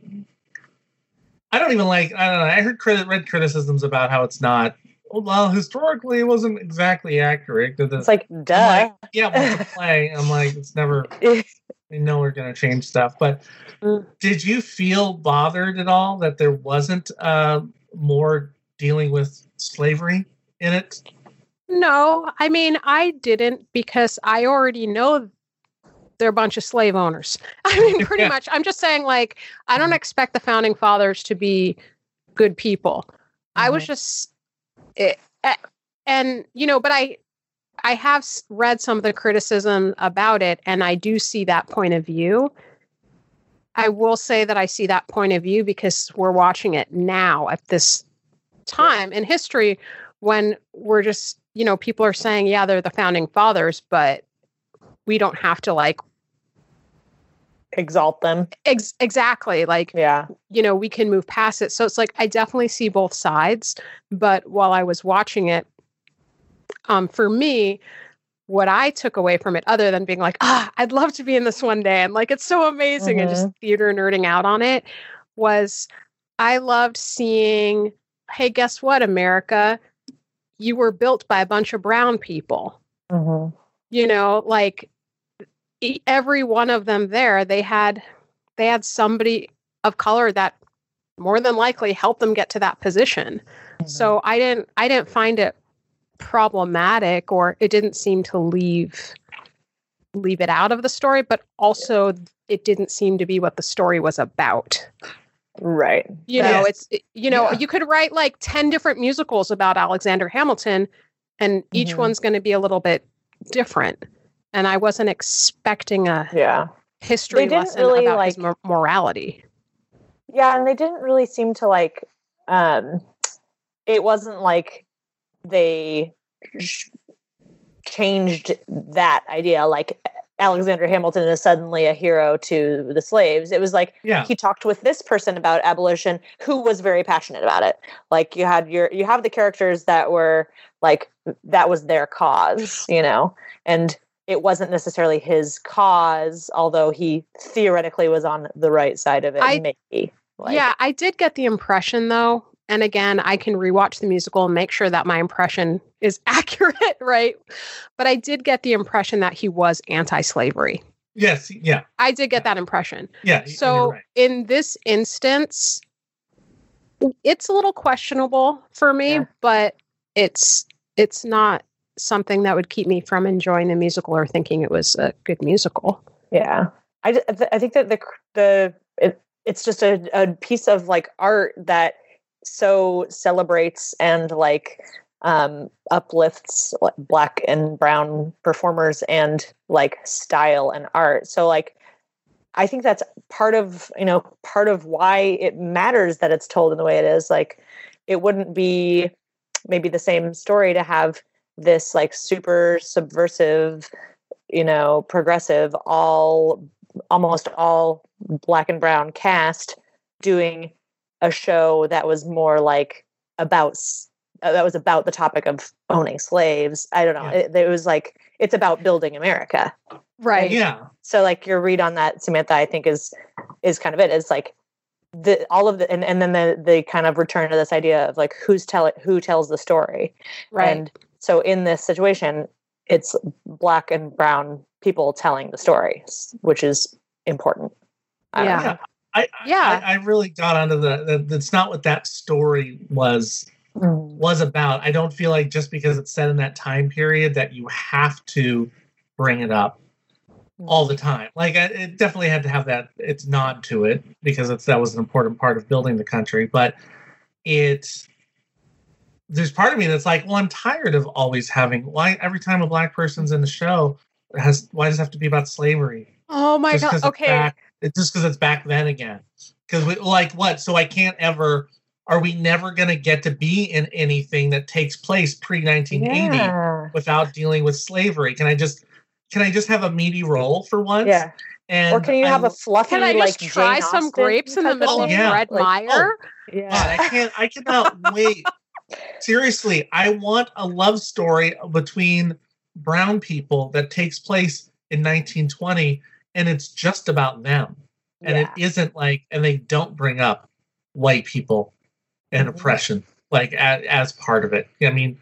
I don't even like. I don't know. I heard credit, read criticisms about how it's not. Well, historically, it wasn't exactly accurate. The- It's like, I'm duh. like, yeah, but the play, I'm like, it's never. We know we're going to change stuff, but Mm. did you feel bothered at all that there wasn't uh, more dealing with slavery in it? No, I mean, I didn't because I already know they're a bunch of slave owners. I mean, pretty Yeah. much. I'm just saying, like, I don't expect the founding fathers to be good people. I was just, it, eh, and you know, but I, I have s- read some of the criticism about it, and I do see that point of view. I will say that I see that point of view because we're watching it now at this time in history when we're just, you know, people are saying, yeah, they're the founding fathers, but we don't have to like Exalt them. ex- exactly like, Yeah. you know, we can move past it. So it's like I definitely see both sides. But while I was watching it, um, for me, what I took away from it, other than being like, ah, I'd love to be in this one day, and like it's so amazing, and just theater nerding out on it, was I loved seeing, hey, guess what, America? You were built by a bunch of brown people. Mhm. You know, like e- every one of them there, they had they had somebody of color that more than likely helped them get to that position. So I didn't I didn't find it problematic, or it didn't seem to leave leave it out of the story, but also it didn't seem to be what the story was about. Right. You Yes. know, it's it- you know, Yeah. you could write like ten different musicals about Alexander Hamilton, and each Mhm. one's going to be a little bit different. And I wasn't expecting a Yeah. history They didn't lesson really, about his like- mor- morality. Yeah, and they didn't really seem to like um it wasn't like they sh- changed that idea like Alexander Hamilton is suddenly a hero to the slaves. It was like Yeah. he talked with this person about abolition who was very passionate about it. Like you had your you have the characters that were like that was their cause, you know. And it wasn't necessarily his cause, although he theoretically was on the right side of it. I- maybe. Like, yeah, I did get the impression though, and again, I can rewatch the musical and make sure that my impression is accurate, right? But I did get the impression that he was anti-slavery. Yes, yeah, I did get that impression. yeah. you're So right. in this instance, it's a little questionable for me, Yeah. but it's it's not something that would keep me from enjoying the musical or thinking it was a good musical. Yeah, I, d- I think that the the it, it's just a, a piece of like art that so celebrates and like um, uplifts like, Black and brown performers and like style and art. So like, I think that's part of you know part of why it matters that it's told in the way it is. Like, it wouldn't be maybe the same story to have this like super subversive, you know, progressive, all almost all Black and brown cast doing a show that was more like about uh, that was about the topic of owning slaves. I don't know. Yeah. It, it was like it's about building America. Right. Yeah, So like your read on that, Samantha, I think is is kind of it. It's like the all of the and, and then the the kind of return to this idea of like who's tell it who tells the story. Right. And so in this situation, it's Black and brown people telling the story, which is important. I don't Yeah. know. yeah. I, Yeah. I, I really got onto the, the. That's not what that story was was about. I don't feel like just because it's set in that time period that you have to bring it up all the time. Like I, it definitely had to have that its nod to it because it's that was an important part of building the country. But it there's part of me that's like, well, I'm tired of always having why every time a Black person's in the show it has why does it have to be about slavery? Oh my Just god. 'cause it's Okay. back- It's just because it's back then again. Because we like what? So I can't ever. Are we never going to get to be in anything that takes place pre nineteen eighty Yeah. without dealing with slavery? Can I just can I just have a meaty roll for once? Yeah. And Or can you I have a lo- fluffy Can I like just try Jane some Austen grapes in the type middle of thing? Yeah. Fred Like, Meyer? Yeah. God, I can't. I cannot wait. Seriously, I want a love story between brown people that takes place in nineteen twenty, and it's just about them. And Yeah. it isn't like, and they don't bring up white people and Mhm. oppression like as, as part of it. I mean,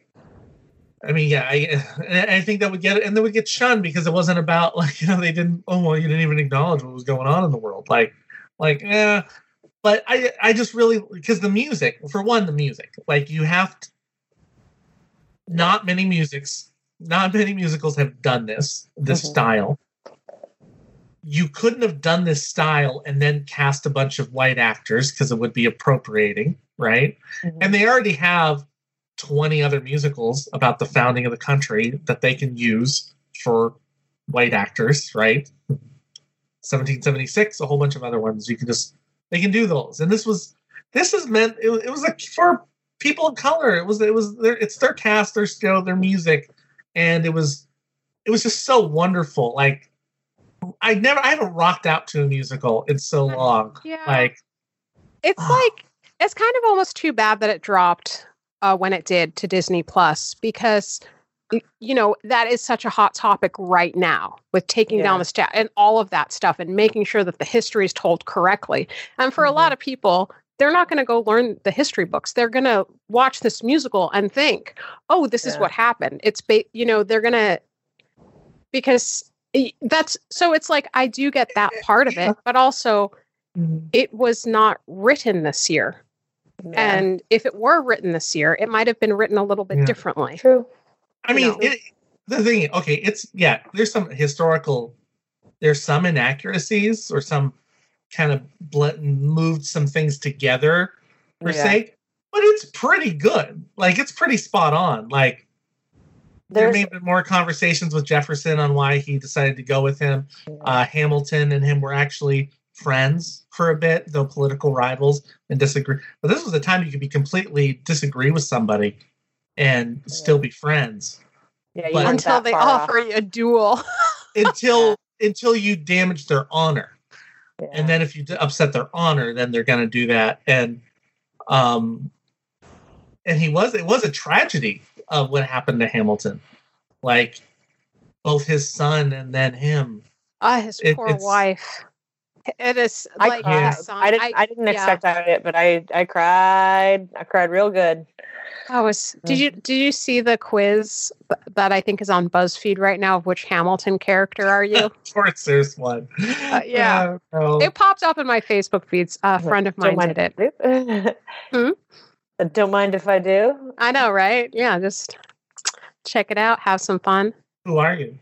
I mean, yeah, I, I think that would get it, and they would get shunned because it wasn't about like you know they didn't. Oh well, you didn't even acknowledge what was going on in the world. Like, like, yeah. But I, I just really because the music, for one, the music. Like you have to. Not many musics, not many musicals have done this this Mhm. style. You couldn't have done this style and then cast a bunch of white actors because it would be appropriating, right? Mhm. And they already have twenty other musicals about the founding of the country that they can use for white actors, right? seventeen seventy-six, a whole bunch of other ones. You can just, they can do those. And this was, this is meant, it, it was like for people of color. It was, it was their, it's their cast, their skill, their music. And it was, it was just so wonderful. Like, I never, I haven't rocked out to a musical in so long. Yeah. Like, It's like it's kind of almost too bad that it dropped uh, when it did to Disney Plus because y- you know that is such a hot topic right now with taking Yeah. down the stat and all of that stuff and making sure that the history is told correctly. And for a lot of people, they're not going to go learn the history books. They're going to watch this musical and think, "Oh, this is Yeah. what happened." It's ba- you know they're going to because i- that's so it's like I do get that part of it, but also Mhm. it was not written this year. Yeah. And if it were written this year, it might have been written a little bit Yeah. differently. True. I you mean, know. it, the thing, okay, it's, yeah, there's some historical, there's some inaccuracies or some kind of bl- moved some things together per Yeah. se, but it's pretty good. Like, it's pretty spot on. Like, there There's may have been more conversations with Jefferson on why he decided to go with him. Uh, Hamilton and him were actually friends for a bit, though political rivals and disagree. But this was a time you could be completely disagree with somebody and still be friends yeah, you but- weren't Until that they far offer off. you a duel. until until you damage their honor. Yeah. And then if you d- upset their honor, then they're going to do that. And um, and he was it was a tragedy of what happened to Hamilton. Like both his son and then him. Ah, his It- poor it's- wife. It is I like cried. his son. I didn't. I, didn't yeah. expect out of it, but I. I cried. I cried real good. I was. Did you did you see the quiz th- that I think is on BuzzFeed right now? Of which Hamilton character are you? Of course, there's one. Uh, yeah. Uh, no. It popped up in my Facebook feeds. A friend of mine Don't did mind it. if I do. Hmm? Don't mind if I do. I know, right? Yeah, just check it out. Have some fun. Who are you?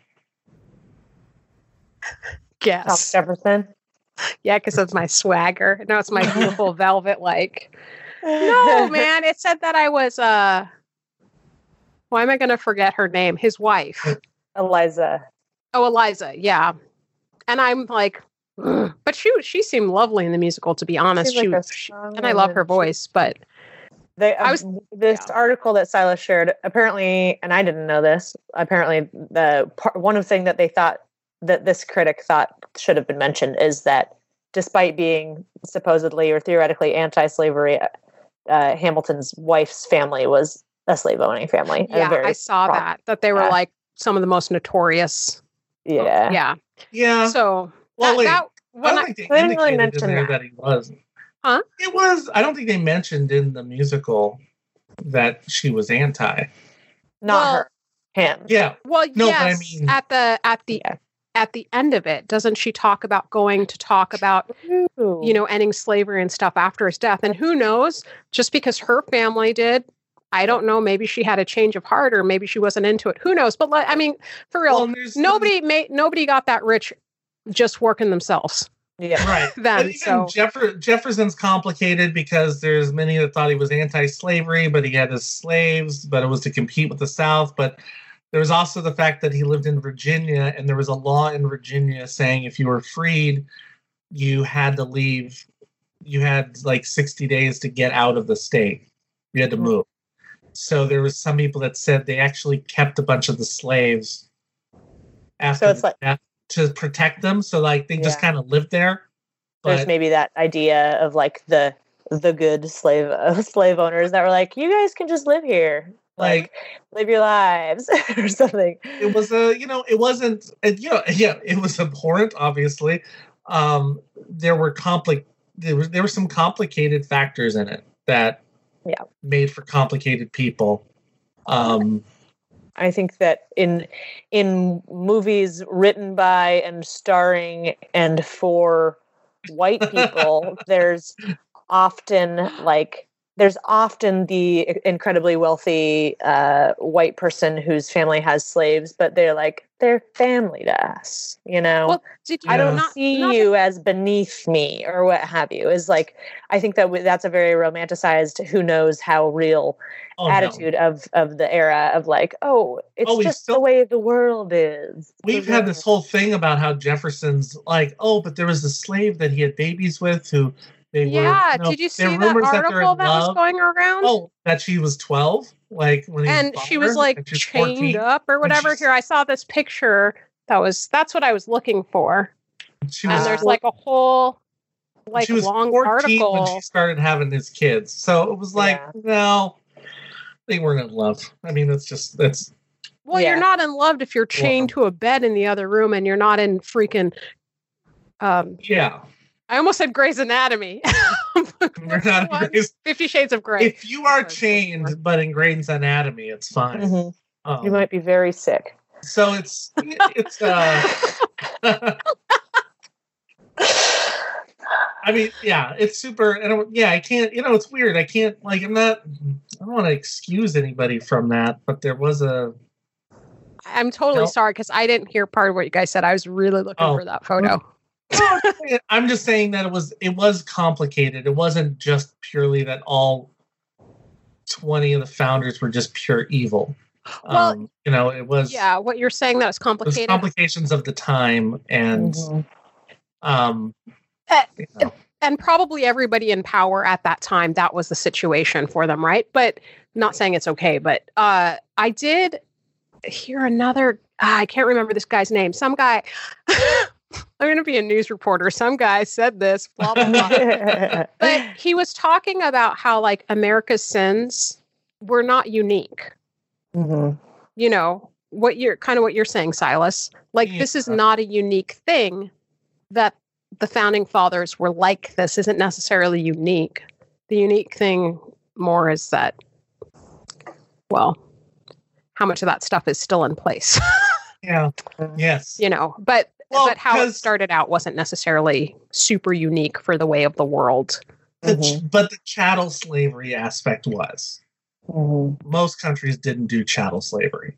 Thomas Guess. Jefferson. Yeah, because it's my swagger. No, it's my beautiful velvet. Like, no, man. It said that I was. uh Why am I going to forget her name? His wife. Eliza. Oh, Eliza. Yeah, and I'm like, ugh. But she she seemed lovely in the musical. To be honest, She's she, like a she strong and I love her woman. She- voice. But They, I was- this yeah. article that Silas shared. Apparently, and I didn't know this. Apparently, the part, one of the thing that they thought that this critic thought should have been mentioned is that despite being supposedly or theoretically anti-slavery, uh, Hamilton's wife's family was a slave-owning family. A yeah, very I saw pro- that that they were yeah. like some of the most notorious. Yeah. Yeah. Yeah. So well, that, wait. that I when don't I, think they, they didn't really indicated in mention there that. that. he was. Huh? It was. I don't think they mentioned in the musical that she was anti. Not Well- her. Him. Yeah. well, No, but I yes, mean- at the at the Yeah. at the end of it, doesn't she talk about going to talk about you know ending slavery and stuff after his death? And who knows? Just because her family did, I don't know. Maybe she had a change of heart, or maybe she wasn't into it. Who knows? But like, I mean, for real, Well, and there's- nobody made nobody got that rich just working themselves. Yeah. Right. Then, And even so- Jeffer- Jefferson's complicated because there's many that thought he was anti-slavery, but he had his slaves, but it was to compete with the South. But there was also the fact that he lived in Virginia, and there was a law in Virginia saying if you were freed, you had to leave. You had like sixty days to get out of the state. You had to move. So there was some people that said they actually kept a bunch of the slaves after So it's the like- death to protect them. So like they just Yeah. kind of lived there. There's But maybe that idea of like the the good slave uh, slave owners that were like, you guys can just live here, like, like live your lives or something. it was a you know it wasn't it, you know yeah it was abhorrent, obviously. Um there were compli- there were there were some complicated factors in it that Yeah. made for complicated people. Um I think that in in movies written by and starring and for white people, there's often like there's often the incredibly wealthy uh, white person whose family has slaves, but they're like they're family to us, you know. Well, did you I don't Yeah. not see not- you as beneath me or what have you. Is like I think that w- that's a very romanticized, who knows how real oh, no. attitude of of the era of like, oh, it's Oh, we just still- the way the world is. We've had this whole thing about how Jefferson's like, oh, but there was a slave that he had babies with who they were. Yeah, no, did you there see are that rumors they're article in that was love. going around? Oh, that she was twelve, like when he and was she was her, like and she was chained fourteen. up or whatever. she's- Here, I saw this picture. That was that's what I was looking for. She And was there's four- like a whole like she was long fourteen article. when she started having his kids. So it was like, Yeah. no, they weren't in love. I mean, it's just that's Well, Yeah. you're not in love if you're chained to a bed in the other room and you're not in freaking. Um, yeah. I almost said Grey's Anatomy. You're not One? Grey's- Fifty Shades of Grey. If you are That's what I was chained, looking but in Grey's Anatomy, it's fine. Mhm. Um, You might be very sick. So it's it's. uh I mean, yeah, it's super. And I- yeah, I can't. You know, it's weird. I can't. Like, I'm not. I don't want to excuse anybody from that, but there was a. I'm totally No. sorry because I didn't hear part of what you guys said. I was really looking Oh. for that photo. I'm just saying that it was it was complicated. It wasn't just purely that all twenty of the founders were just pure evil. Well, um, you know, it was Yeah, what you're saying that was it was complicated. complications of the time, and Mhm. um, Eh, you know, and probably everybody in power at that time, that was the situation for them, right? But not saying it's okay, but uh, I did hear another, ah, I can't remember this guy's name. Some guy, I'm going to be a news reporter. Some guy said this, blah, blah, blah. But he was talking about how, like, America's sins were not unique. Mhm. You know, what you're kind of what you're saying, Silas. Like Yeah. this is not a unique thing that the founding fathers were like this isn't necessarily unique. The unique thing more is that, well, how much of that stuff is still in place, Yeah. Yes. you know, but, Well, but how it 'cause- started out wasn't necessarily super unique for the way of the world. The ch- Mm-hmm. But the chattel slavery aspect was. Mhm. Most countries didn't do chattel slavery.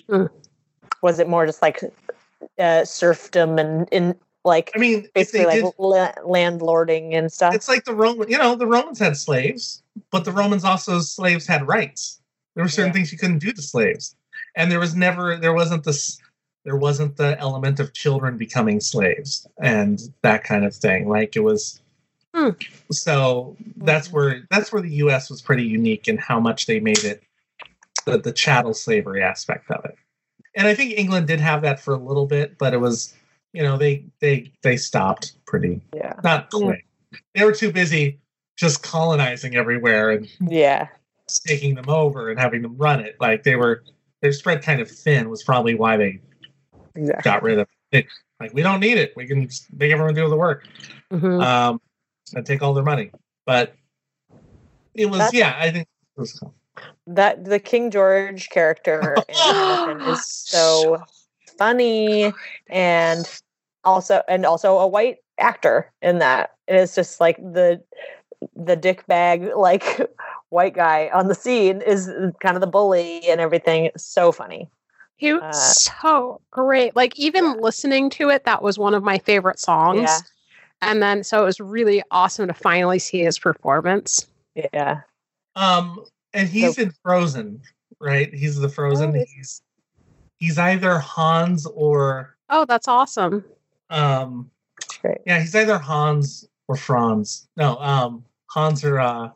Was it more just like uh, serfdom and in like I mean, if basically they like did, la- landlording and stuff? it's like the Roman. You know, the Romans had slaves, but the Romans also slaves had rights. There were certain Yeah. things you couldn't do to slaves, and there was never there wasn't this there wasn't the element of children becoming slaves and that kind of thing. Like it was. Hmm. So that's where that's where the U S was pretty unique in how much they made it the, the chattel slavery aspect of it. And I think England did have that for a little bit, but it was, you know, they they they stopped pretty yeah, not quick. They were too busy just colonizing everywhere and yeah, taking them over and having them run it. Like they were their spread kind of thin was probably why they exactly. got rid of it. Like we don't need it. We can make everyone do the work. Mhm. Um and take all their money. But it was That's- yeah, I think it was cool. That the King George character in Hamilton is so funny, and also and also a white actor in that. It is just like the the dick bag like white guy on the scene is kind of the bully and everything. It's so funny. He was Uh, so great. Like even yeah. listening to it, that was one of my favorite songs. Yeah. And then so it was really awesome to finally see his performance. Yeah. Um and he's So- in Frozen, right? He's the Frozen. Oh, it's- he's he's either Hans or Oh, that's awesome. um Great. yeah, he's either Hans or Franz. No, um Hans or uh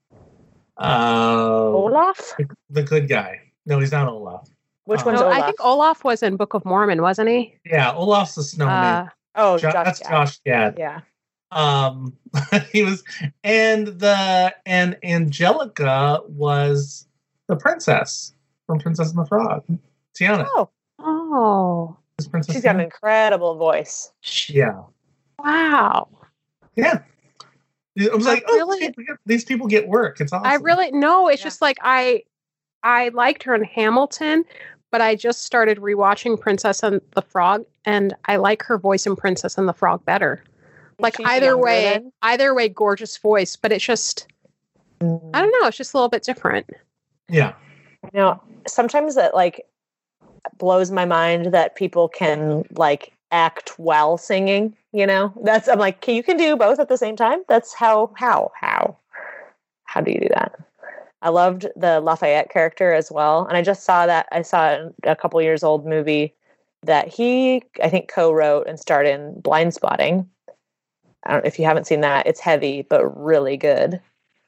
uh Olaf? the, the good guy. No, he's not Olaf. Which Oh. one's No, Olaf? I think Olaf was in Book of Mormon, wasn't he? Yeah, Olaf's the snowman. Uh, oh, Jo- Josh that's Gad. Josh Gad. Yeah. Um, he was, and the and Angelica was the princess from Princess and the Frog. Tiana, Oh, oh, is Princess. she's got an Tiana. incredible voice. Yeah, wow. yeah. I was I like, oh, really- these, people get, these people get work. It's awesome. I really no. It's Yeah. just like I, I liked her in Hamilton, but I just started rewatching Princess and the Frog, and I like her voice in Princess and the Frog better. Like She's either younger way, then? either way, gorgeous voice, but it's just I don't know. It's just a little bit different. Yeah, You know, sometimes that like blows my mind that people can like act while singing. You know, that's I'm like, you can do both at the same time. That's how how how how do you do that? I loved the Lafayette character as well, and I just saw that I saw a couple years old movie that he I think co-wrote and starred in, Blind Spotting. I don't if you haven't seen that, it's heavy but really good.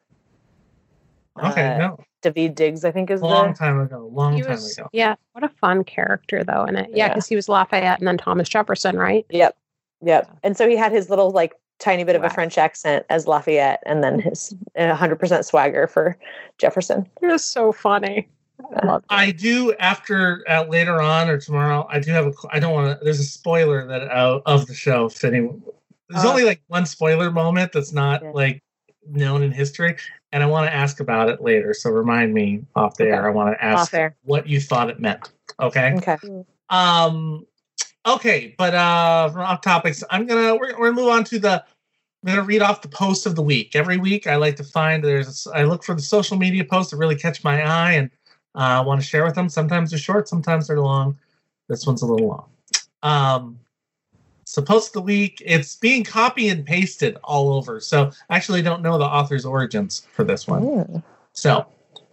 okay, Uh, no, David Diggs, I think, is long the time ago, long He time was, ago. yeah, what a fun character though in it. Yeah, Yeah. because he was Lafayette and then Thomas Jefferson, right? Yep. Yep. And so he had his little like tiny bit of a Wow. French accent as Lafayette, and then his one hundred percent swagger for Jefferson. It was so funny. I loved it. I do after uh, later on or tomorrow. I do have a. I don't want to. There's a spoiler that uh, of the show. If anyone, there's Uh, only like one spoiler moment that's not Yeah. like known in history, and I want to ask about it later. So remind me off the air. Okay. I want to ask Off air. what you thought it meant. Okay. Okay. Um. Okay, but uh, from off topics, I'm gonna we're, we're gonna move on to the. I'm gonna read off the post of the week. Every week, I like to find there's. I look for the social media posts that really catch my eye and I uh, want to share with them. Sometimes they're short, sometimes they're long. This one's a little long. Um, so post of the week, it's being copy and pasted all over. So I actually don't know the author's origins for this one. Mm. So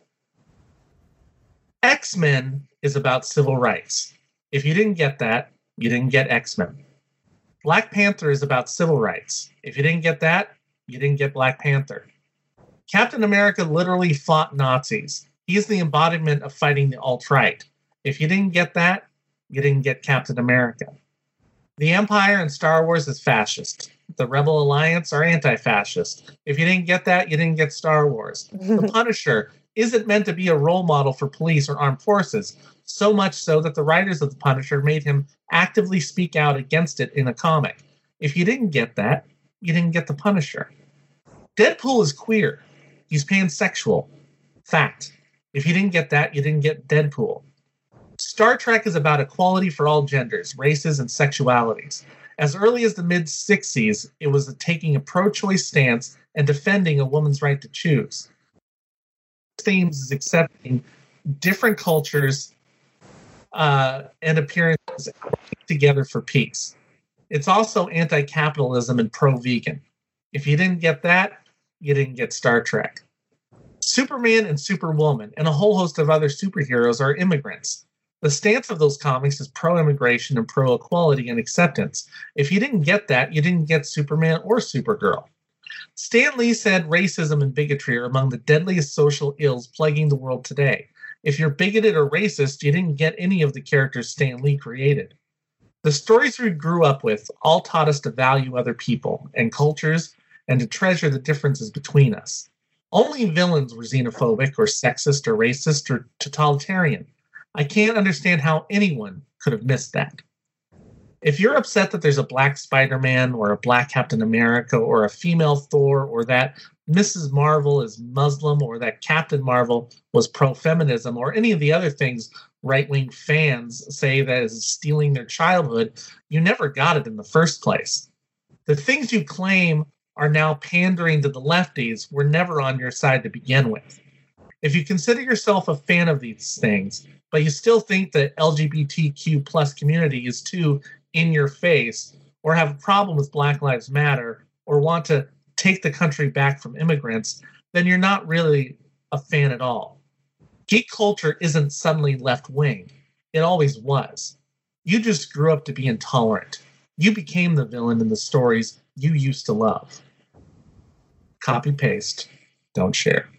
X-Men is about civil rights. If you didn't get that, you didn't get X-Men. Black Panther is about civil rights. If you didn't get that, you didn't get Black Panther. Captain America literally fought Nazis. He is the embodiment of fighting the alt-right. If you didn't get that, you didn't get Captain America. The Empire in Star Wars is fascist. the Rebel Alliance are anti-fascist. If you didn't get that, you didn't get Star Wars. The Punisher isn't meant to be a role model for police or armed forces, so much so that the writers of The Punisher made him actively speak out against it in a comic. If you didn't get that, you didn't get The Punisher. Deadpool is queer. He's pansexual. Fact. If you didn't get that, you didn't get Deadpool. Star Trek is about equality for all genders, races, and sexualities. As early as the mid-sixties, it was taking a pro-choice stance and defending a woman's right to choose. Themes is accepting different cultures uh, and appearances together for peace. It's also anti-capitalism and pro-vegan. If you didn't get that, you didn't get Star Trek. Superman and Superwoman and a whole host of other superheroes are immigrants. The stance of those comics is pro-immigration and pro-equality and acceptance. If you didn't get that, you didn't get Superman or Supergirl. Stan Lee said racism and bigotry are among the deadliest social ills plaguing the world today. If you're bigoted or racist, you didn't get any of the characters Stan Lee created. The stories we grew up with all taught us to value other people and cultures and to treasure the differences between us. Only villains were xenophobic or sexist or racist or totalitarian. I can't understand how anyone could have missed that. If you're upset that there's a black Spider-Man or a black Captain America or a female Thor or that Missus Marvel is Muslim or that Captain Marvel was pro-feminism or any of the other things right-wing fans say that is stealing their childhood, you never got it in the first place. The things you claim are now pandering to the lefties were never on your side to begin with. If you consider yourself a fan of these things, but you still think the L G B T Q plus community is too in your face, or have a problem with Black Lives Matter, or want to take the country back from immigrants, then you're not really a fan at all. Geek culture isn't suddenly left-wing. It always was. You just grew up to be intolerant. You became the villain in the stories you used to love. Copy-paste. Don't share.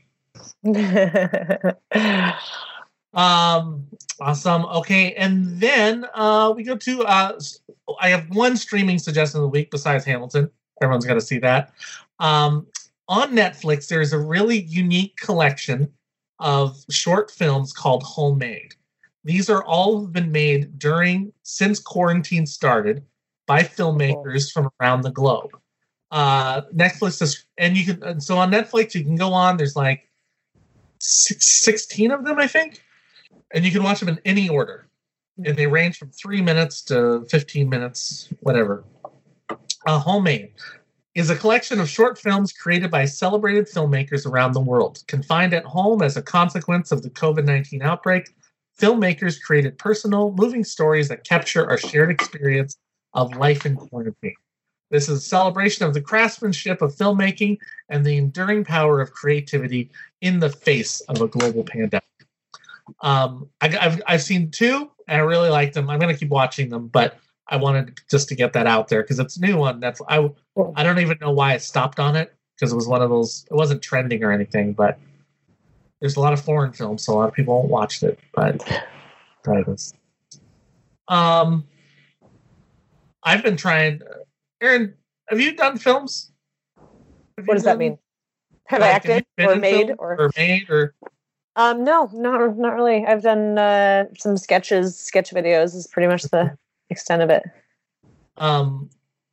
Um, awesome. Okay, and then uh, we go to, uh, I have one streaming suggestion of the week besides Hamilton. Everyone's got to see that. Um, on Netflix, there's a really unique collection of short films called Homemade. These are all have been made during, since quarantine started, by filmmakers from around the globe. Uh, Netflix is, and you can, and so on Netflix, you can go on, there's like six, sixteen of them, I think. And you can watch them in any order. And they range from three minutes to fifteen minutes, whatever. Uh, Homemade is a collection of short films created by celebrated filmmakers around the world. Confined at home as a consequence of the covid nineteen outbreak, filmmakers created personal, moving stories that capture our shared experience of life in quarantine. This is a celebration of the craftsmanship of filmmaking and the enduring power of creativity in the face of a global pandemic. Um, I, I've I've seen two, and I really like them. I'm going to keep watching them, but I wanted just to get that out there because it's new on Netflix. I I don't even know why I stopped on it because it was one of those. It wasn't trending or anything, but there's a lot of foreign films, so a lot of people won't watch it. But try this. Um, I've been trying. Aaron, have you done films? Have What does done, that mean? Have like, I acted have you been or in made film or or made or? Um, no, not not really. I've done uh, some sketches, sketch videos is pretty much the extent of it. Um,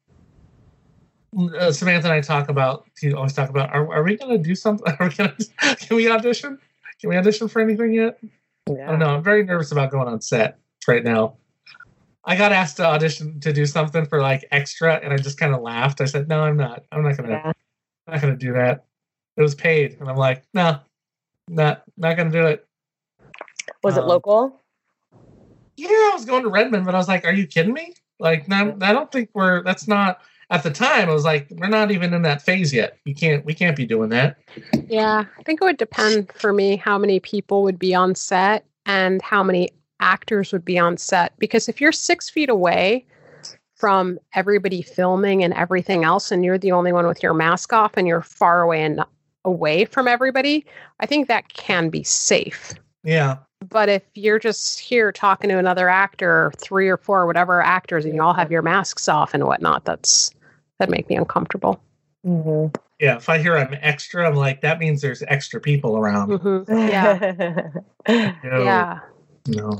uh, Samantha and I talk about. You always talk about. Are, are we going to do something? Are we gonna, can we audition? Can we audition for anything yet? Yeah. I don't know. I'm very nervous about going on set right now. I got asked to audition to do something for like extra, and I just kind of laughed. I said, "No, I'm not. I'm not gonna. Yeah. I'm not gonna do that." It was paid, and I'm like, "No, not not gonna do it." Was it Um, local? Yeah, I was going to Redmond, but I was like, "Are you kidding me?" Like, no, I don't think we're. That's not. At the time, I was like, "We're not even in that phase yet. You can't. We can't be doing that." Yeah, I think it would depend for me how many people would be on set and how many actors would be on set. Because if you're six feet away from everybody filming and everything else, and you're the only one with your mask off and you're far away and away from everybody, I think that can be safe. Yeah. But if you're just here talking to another actor, three or four, whatever actors, and you all have your masks off and whatnot, that's that make me uncomfortable. Mhm. Yeah, if I hear I'm extra, I'm like, that means there's extra people around. Mm-hmm. Yeah. No, Yeah. no.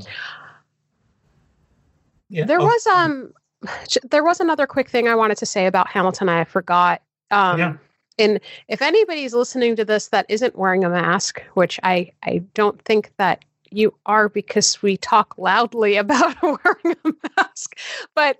Yeah. There oh, was um there was another quick thing I wanted to say about Hamilton I forgot. Um Yeah. and if anybody's listening to this that isn't wearing a mask, which I I don't think that you are because we talk loudly about wearing a mask, but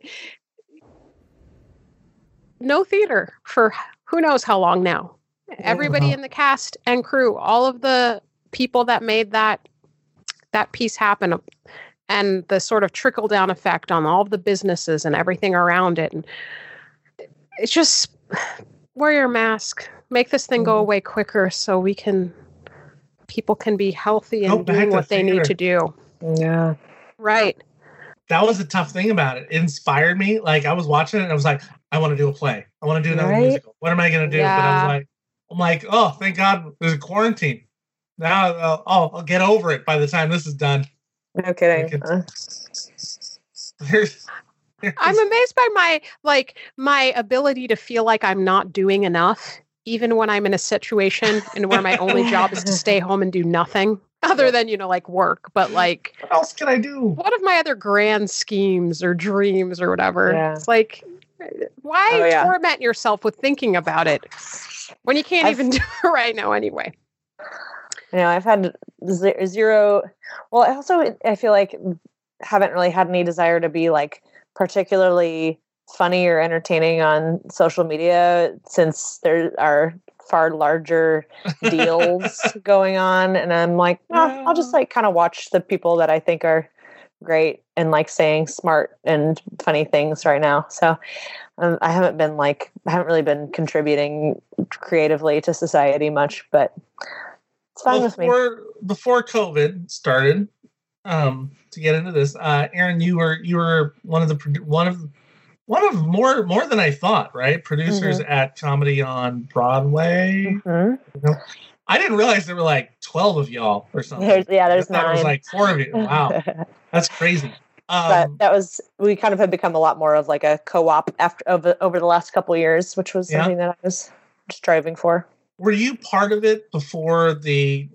no theater for who knows how long now. Everybody Uh-huh. in the cast and crew, all of the people that made that that piece happen, and the sort of trickle down effect on all of the businesses and everything around it. And it's just wear your mask, make this thing go Mhm. away quicker so we can, people can be healthy Go and back doing to what they need theater. to do. Yeah. Right. That was the tough thing about it. It inspired me. Like I was watching it and I was like, I want to do a play. I want to do another Right? musical. What am I going to do? But I Yeah. was like, I'm like, oh, thank God there's a quarantine. Now, uh, oh, I'll get over it by the time this is done. No kidding. Like Uh, There's, there's I'm amazed by my, like, my ability to feel like I'm not doing enough, even when I'm in a situation and where my only job is to stay home and do nothing other than, you know, like work. But like, what else can I do? what of my other grand schemes or dreams or whatever? Yeah. It's like, why Oh, yeah. torment yourself with thinking about it when you can't I've- even do it right now anyway? you know, I've had ze- zero. Well, I also I feel like haven't really had any desire to be like particularly funny or entertaining on social media since there are far larger deals going on, and I'm like, oh, I'll just like kind of watch the people that I think are great and like saying smart and funny things right now. So um, I haven't been like I haven't really been contributing creatively to society much, but it's fine with me. before before COVID started, um, to get into this, uh, Aaron, you were you were one of the produ- one of one of more more than I thought, right? Producers at Comedy on Broadway. Mhm. I didn't realize there were like twelve of y'all or something. There's, yeah, there's I thought it was nine. like four of you. Wow, that's crazy. but Um, that was we kind of had become a lot more of like a co-op after over, over the last couple of years, which was Yeah. something that I was striving for. were you part of it before the?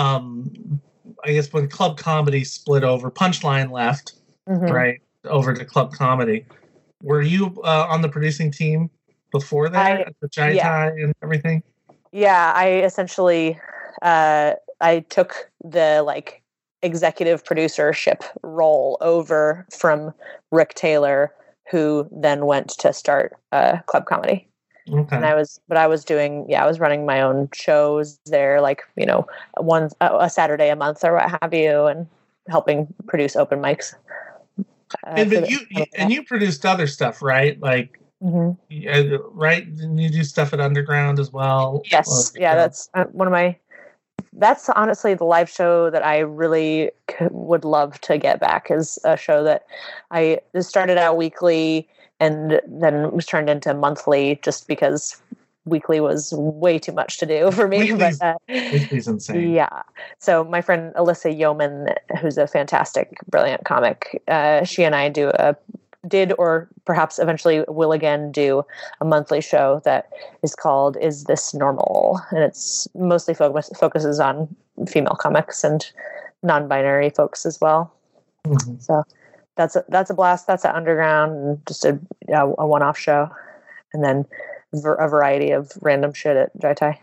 Um, I guess when Club Comedy split over, Punchline left. Mhm. Right over to Club Comedy. Were you uh, on the producing team before that I- at the Jai yeah. Tai and everything? Yeah, I essentially uh, I took the like executive producership role over from Rick Taylor, who then went to start uh, Club Comedy. Okay. And I was, but I was doing, yeah, I was running my own shows there, like, you know, one a a Saturday a month or what have you, and helping produce open mics. Uh, and for but the- you, you and you produced other stuff, right? Like, Mhm. uh, right? Didn't you do stuff at Underground as well? Yes, Or- yeah, that's uh, one of my. That's honestly the live show that I really c- would love to get back. Is a show that I it started out weekly and then was turned into monthly, just because weekly was way too much to do for me. Weekly's- But uh, Weekly's insane. yeah, so my friend Alyssa Yeoman, who's a fantastic, brilliant comic, uh, she and I do a did or perhaps eventually will again do a monthly show that is called Is This Normal? And it's mostly focus, focuses on female comics and non-binary folks as well. Mhm. So that's a, that's a blast. That's at Underground, and just a, a, a one-off show. And then ver- a variety of random shit at Jai Tai.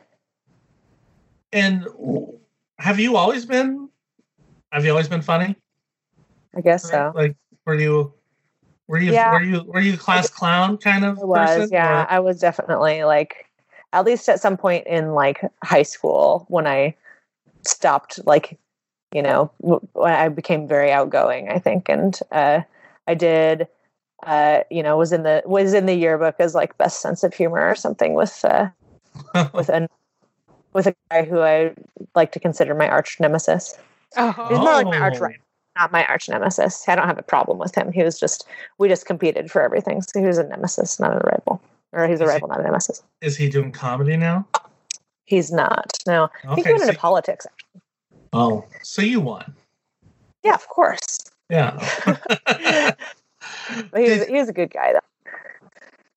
And have you always been? Have you always been funny? I guess so. Like, were you? Were you? Yeah. Were you? Were you a class clown kind of I was, person? yeah. Or- I was definitely like, at least at some point in like high school when I stopped, like, you know, w- when I became very outgoing, I think, and uh, I did, uh, you know, was in the was in the yearbook as like best sense of humor or something with uh, with an with a guy who I like to consider my arch nemesis. Oh, He's more like my arch Oh. rival, not my arch nemesis. I don't have a problem with him. He was just we just competed for everything. So he was a nemesis, not a rival. Or he's a Is he- rival, not a nemesis. Is he doing comedy now? He's not. No. I think Okay, he went into so- politics. Oh, so you won. Yeah, of course. Yeah. But he was, he was a good guy, though.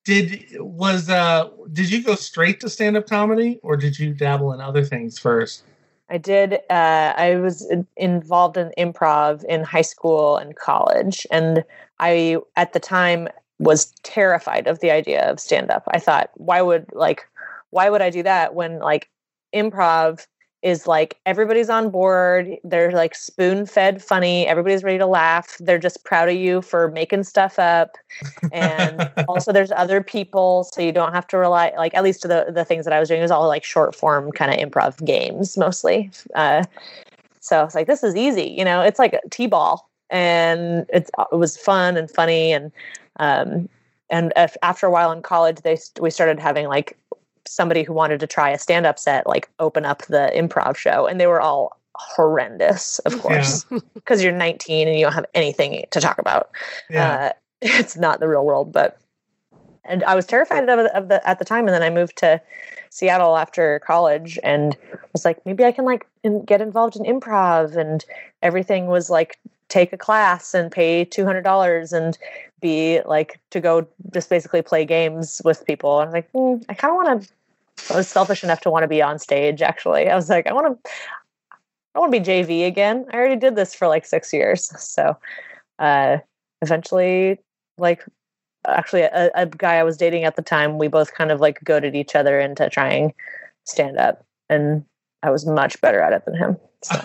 did was uh did you go straight to stand-up comedy, or did you dabble in other things first? I did. Uh, I was in- involved in improv in high school and college, and I at the time was terrified of the idea of stand-up. I thought, why would like, why would I do that when like improv is like everybody's on board, they're like spoon-fed funny, everybody's ready to laugh, they're just proud of you for making stuff up, and also there's other people, so you don't have to rely, like at least the the things that I was doing was all like short form kind of improv games mostly. Uh, so it's like, this is easy, you know, it's like a t-ball, and it's it was fun and funny, and um and if, after a while in college, they we started having like somebody who wanted to try a stand-up set, like open up the improv show, and they were all horrendous, of course, because yeah. You're nineteen and you don't have anything to talk about. Yeah. Uh, it's not the real world, but, and I was terrified of, of the, at the time. And then I moved to Seattle after college and was like, maybe I can like in, get involved in improv, and everything was like, take a class and pay two hundred dollars and be like, to go just basically play games with people. And I was like, mm, I kind of want to, I was selfish enough to want to be on stage. Actually, I was like, I want to, I want to be J V again. I already did this for like six years. So, uh, eventually, like, actually a, a guy I was dating at the time, we both kind of like goaded each other into trying stand up, and I was much better at it than him. So.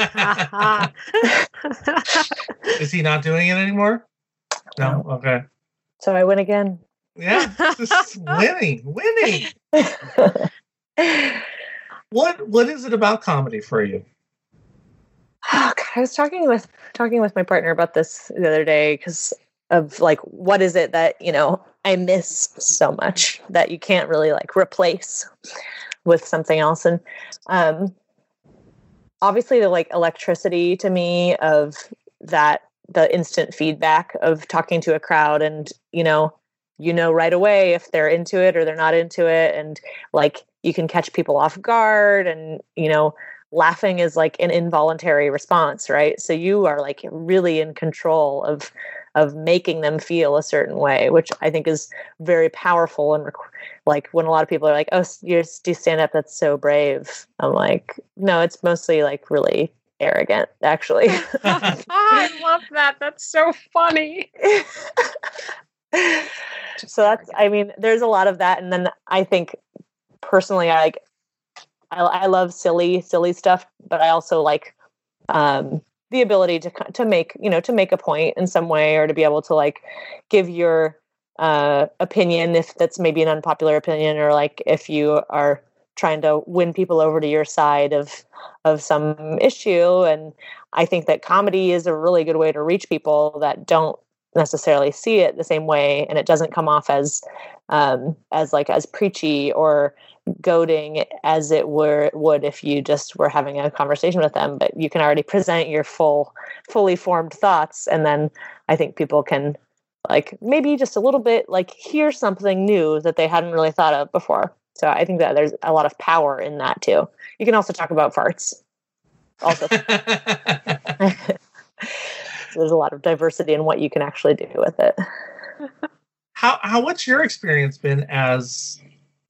Is he not doing it anymore? No. Okay. So I win again. Yeah, just winning, winning. What What is it about comedy for you? Oh, God, I was talking with talking with my partner about this the other day, because of like, what is it that, you know, I miss so much that you can't really like replace with something else. And um, obviously the like electricity to me of that, the instant feedback of talking to a crowd, and, you know, you know, right away if they're into it or they're not into it. And like, you can catch people off guard, and, you know, laughing is like an involuntary response, right? So you are like really in control of of making them feel a certain way, which I think is very powerful. And rec- like when a lot of people are like, "Oh, you do stand up, that's so brave," I'm like, no, it's mostly like really arrogant, actually. I love that. That's so funny. So that's, I mean, there's a lot of that. And then I think personally, I like, I, I love silly, silly stuff, but I also like um, the ability to to make, you know, to make a point in some way, or to be able to like give your uh, opinion if that's maybe an unpopular opinion, or like if you are trying to win people over to your side of of some issue. And I think that comedy is a really good way to reach people that don't necessarily see it the same way, and it doesn't come off as um, as like as preachy or goading as it were would if you just were having a conversation with them. But you can already present your full fully formed thoughts, and then I think people can like maybe just a little bit like hear something new that they hadn't really thought of before. So I think that there's a lot of power in that too. You can also talk about farts also. So there's a lot of diversity in what you can actually do with it. How how what's your experience been as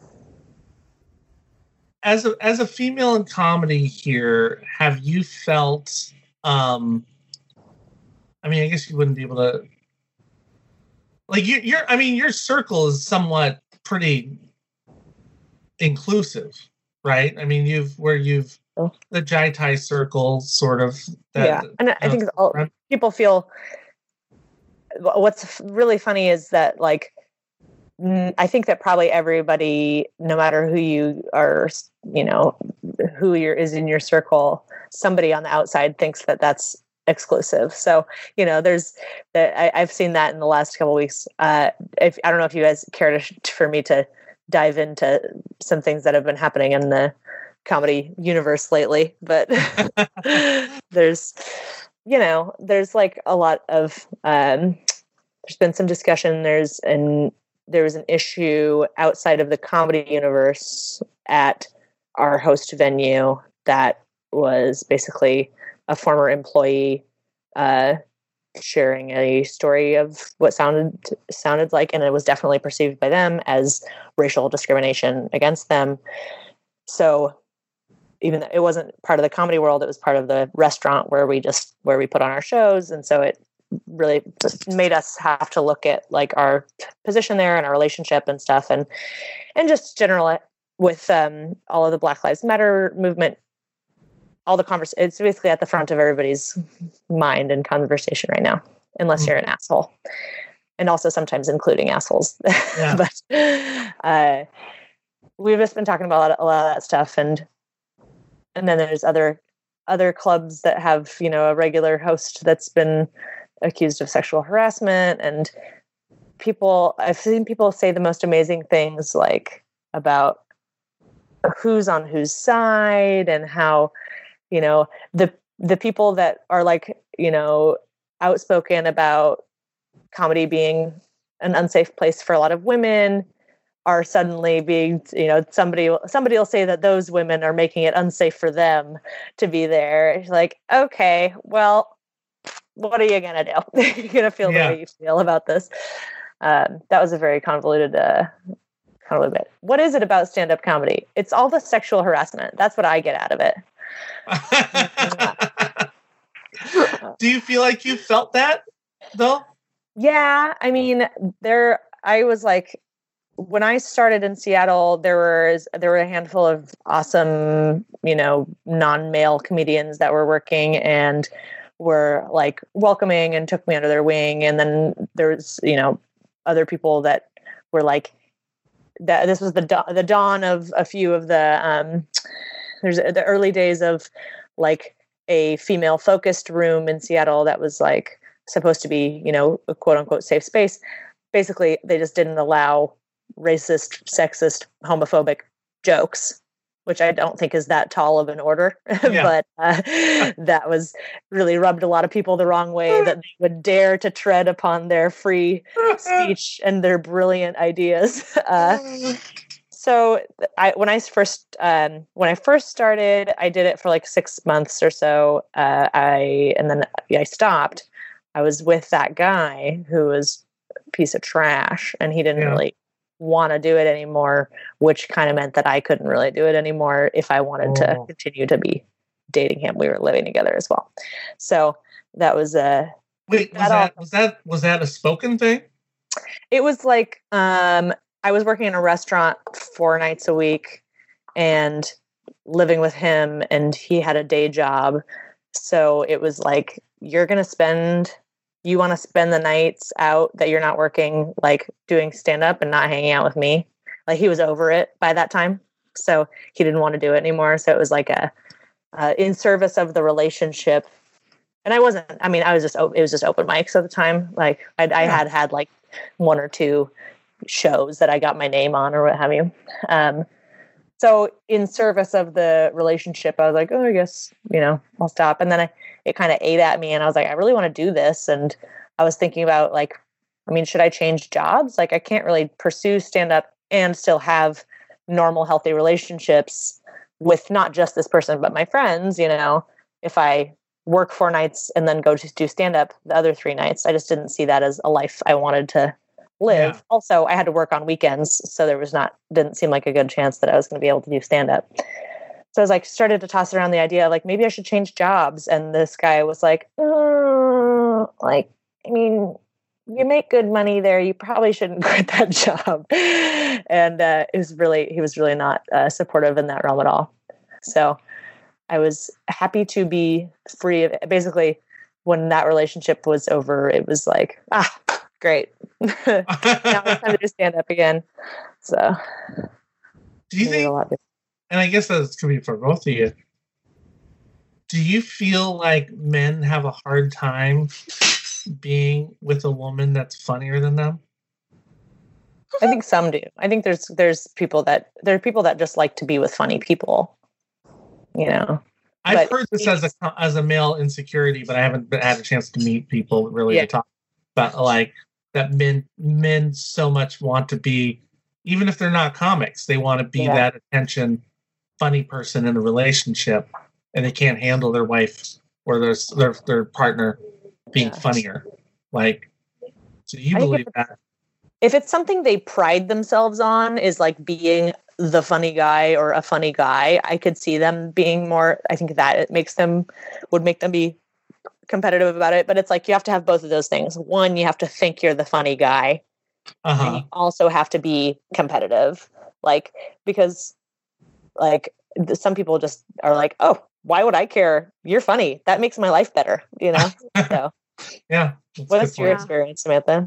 as a as a female in comedy here? Have you felt um I mean, I guess you wouldn't be able to like you you're I mean your circle is somewhat pretty inclusive, right? I mean you've where you've the Jai Tai circle sort of that, yeah. And I think all, people feel what's really funny is that like I think that probably everybody, no matter who you are, you know, who you're is in your circle, somebody on the outside thinks that that's exclusive. So, you know, there's that I, I've seen that in the last couple of weeks. Uh, if I don't know if you guys care to for me to dive into some things that have been happening in the comedy universe lately, but there's, you know, there's like a lot of, um, there's been some discussion. There's an, there was an issue outside of the comedy universe at our host venue that was basically a former employee, uh, sharing a story of what sounded sounded like, and it was definitely perceived by them as racial discrimination against them. So even though it wasn't part of the comedy world, it was part of the restaurant where we just where we put on our shows, and so it really just made us have to look at like our position there and our relationship and stuff, and and just general with um, all of the Black Lives Matter movement. All the convers it's basically at the front of everybody's mind and conversation right now, unless you're an asshole, and also sometimes including assholes. Yeah. But uh, we've just been talking about a lot, of, a lot of that stuff, and and then there's other other clubs that have, you know, a regular host that's been accused of sexual harassment, and people I've seen people say the most amazing things like about who's on whose side and how, you know, the the people that are like, you know, outspoken about comedy being an unsafe place for a lot of women are suddenly being, you know, somebody somebody will say that those women are making it unsafe for them to be there. It's like, okay, well, what are you gonna do? You're gonna feel Yeah. the way you feel about this. Um, that was a very convoluted, uh, convoluted bit. What is it about stand-up comedy? It's all the sexual harassment. That's what I get out of it. Do you feel like you felt that though? Yeah, I mean, there. I was like, when I started in Seattle, there was there were a handful of awesome, you know, non-male comedians that were working and were like welcoming and took me under their wing. And then there's, you know, other people that were like that. This was the da- the dawn of a few of the um, there's the early days of like a female focused room in Seattle that was like supposed to be, you know, a quote unquote safe space. Basically, they just didn't allow racist, sexist, homophobic jokes, which I don't think is that tall of an order. Yeah. But uh, that was really rubbed a lot of people the wrong way, that they would dare to tread upon their free speech and their brilliant ideas. Uh, so I, when I first, um, when I first started, I did it for like six months or so. Uh, I, and then I stopped. I was with that guy who was a piece of trash, and he didn't Yeah. really want to do it anymore, which kind of meant that I couldn't really do it anymore if I wanted to Oh. continue to be dating him. We were living together as well. So that was a, Wait, was That that was that was that a spoken thing? it was like, um, I was working in a restaurant four nights a week and living with him, and he had a day job. So it was like, you're going to spend, you want to spend the nights out that you're not working, like doing stand up and not hanging out with me. Like he was over it by that time. So he didn't want to do it anymore. So it was like a, uh, in service of the relationship. And I wasn't, I mean, I was just, it was just open mics at the time. Like I'd, I Yeah. had had like one or two shows that I got my name on or what have you. Um, so in service of the relationship, I was like, oh, I guess, you know, I'll stop. And then I, it kind of ate at me, and I was like, I really want to do this. And I was thinking about like, I mean, should I change jobs? Like I can't really pursue stand up and still have normal, healthy relationships with not just this person, but my friends, you know, if I work four nights and then go to do stand up the other three nights. I just didn't see that as a life I wanted to live. Yeah. Also, I had to work on weekends, so there was not, didn't seem like a good chance that I was going to be able to do stand up. So I was like, started to toss around the idea, like maybe I should change jobs. And this guy was like, uh, like, I mean, you make good money there. You probably shouldn't quit that job. And uh, it was really, he was really not uh, supportive in that realm at all. So I was happy to be free of, basically when that relationship was over, it was like, ah, great. Now it's time to do stand up again. So Do you it was think, a lot different. and I guess that's going to be for both of you, do you feel like men have a hard time being with a woman that's funnier than them? I think some do. I think there's there's people that there are people that just like to be with funny people. You know, I've But heard this as a as a male insecurity, but I haven't been, had a chance to meet people really Yeah. to talk about like that. Men men so much want to be, even if they're not comics, they want to be Yeah. that attention, funny person in a relationship, and they can't handle their wife or their their their partner being Yeah. funnier. Like, do you I think believe if that? If it's something they pride themselves on, is like being the funny guy or a funny guy, I could see them being more. I think that it makes them would make them be competitive about it. But it's like you have to have both of those things. One, you have to think you're the funny guy, Uh and huh. you also have to be competitive. Like because like th- some people just are like, oh, why would I care? You're funny. That makes my life better. You know. So, Yeah. that's a what good is your point. experience, Samantha?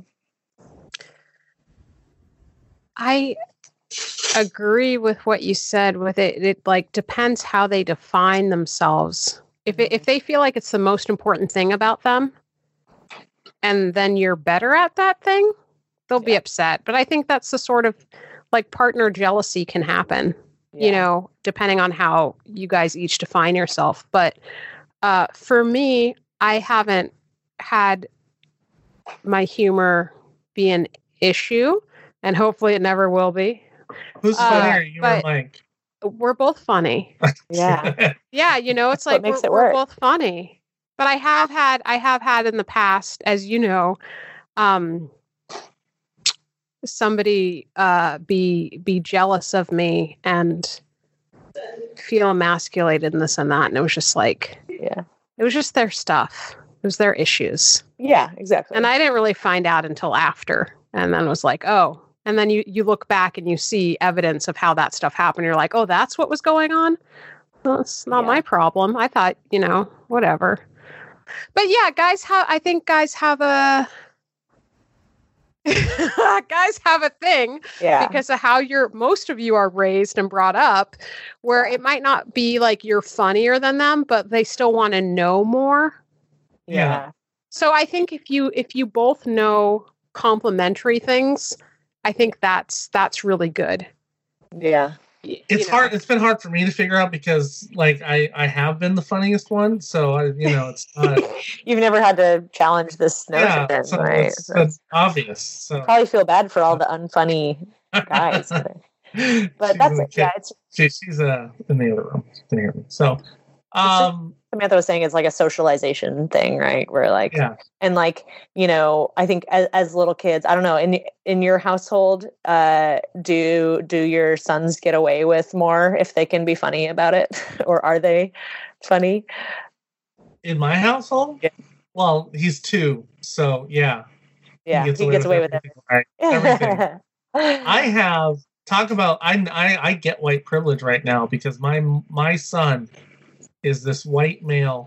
I agree with what you said with it. It like depends how they define themselves. If it, if they feel like it's the most important thing about them, and then you're better at that thing, they'll be Yeah. upset. But I think that's the sort of like partner jealousy can happen, you Yeah. know, depending on how you guys each define yourself. But uh, for me, I haven't had my humor be an issue, and hopefully it never will be. Who's Uh, funnier, you or but- Mike? We're both funny. Yeah. Yeah, you know, it's That's what like we're, makes it we're work. both funny. But I have had I have had in the past, as you know, um somebody uh be be jealous of me and feel emasculated and this and that. And it was just like Yeah. it was just their stuff. It was their issues. Yeah. Exactly. And I didn't really find out until after. And then it was like, oh. And then you, you look back and you see evidence of how that stuff happened. You're like, oh, that's what was going on? Well, it's not Yeah. my problem. I thought, you know, whatever. But yeah, guys have, I think guys have a, guys have a thing yeah. because of how you're, most of you are raised and brought up where it might not be like you're funnier than them, but they still want to know more. yeah. So I think if you, if you both know complementary things, I think that's that's really good. Yeah. Y- It's you know. hard. It's been hard for me to figure out because, like, I I have been the funniest one, so I, you know, it's not. You've never had to challenge this yeah, notion, so right? it's, So it's obvious. So probably feel bad for all the unfunny guys. But She's that's in the it. Yeah, kid- it's she, she's uh in the other room. She can hear me. So, um, Samantha was saying it's like a socialization thing, right? Where like yeah, and like, you know, I think as, as little kids, I don't know, in in your household, uh, do do your sons get away with more if they can be funny about it, or are they funny? in my household. Yeah. Well, he's two, so yeah, Yeah, he gets away with it. everything, right? Everything. I have talk about I, I I get white privilege right now because my my son is this white male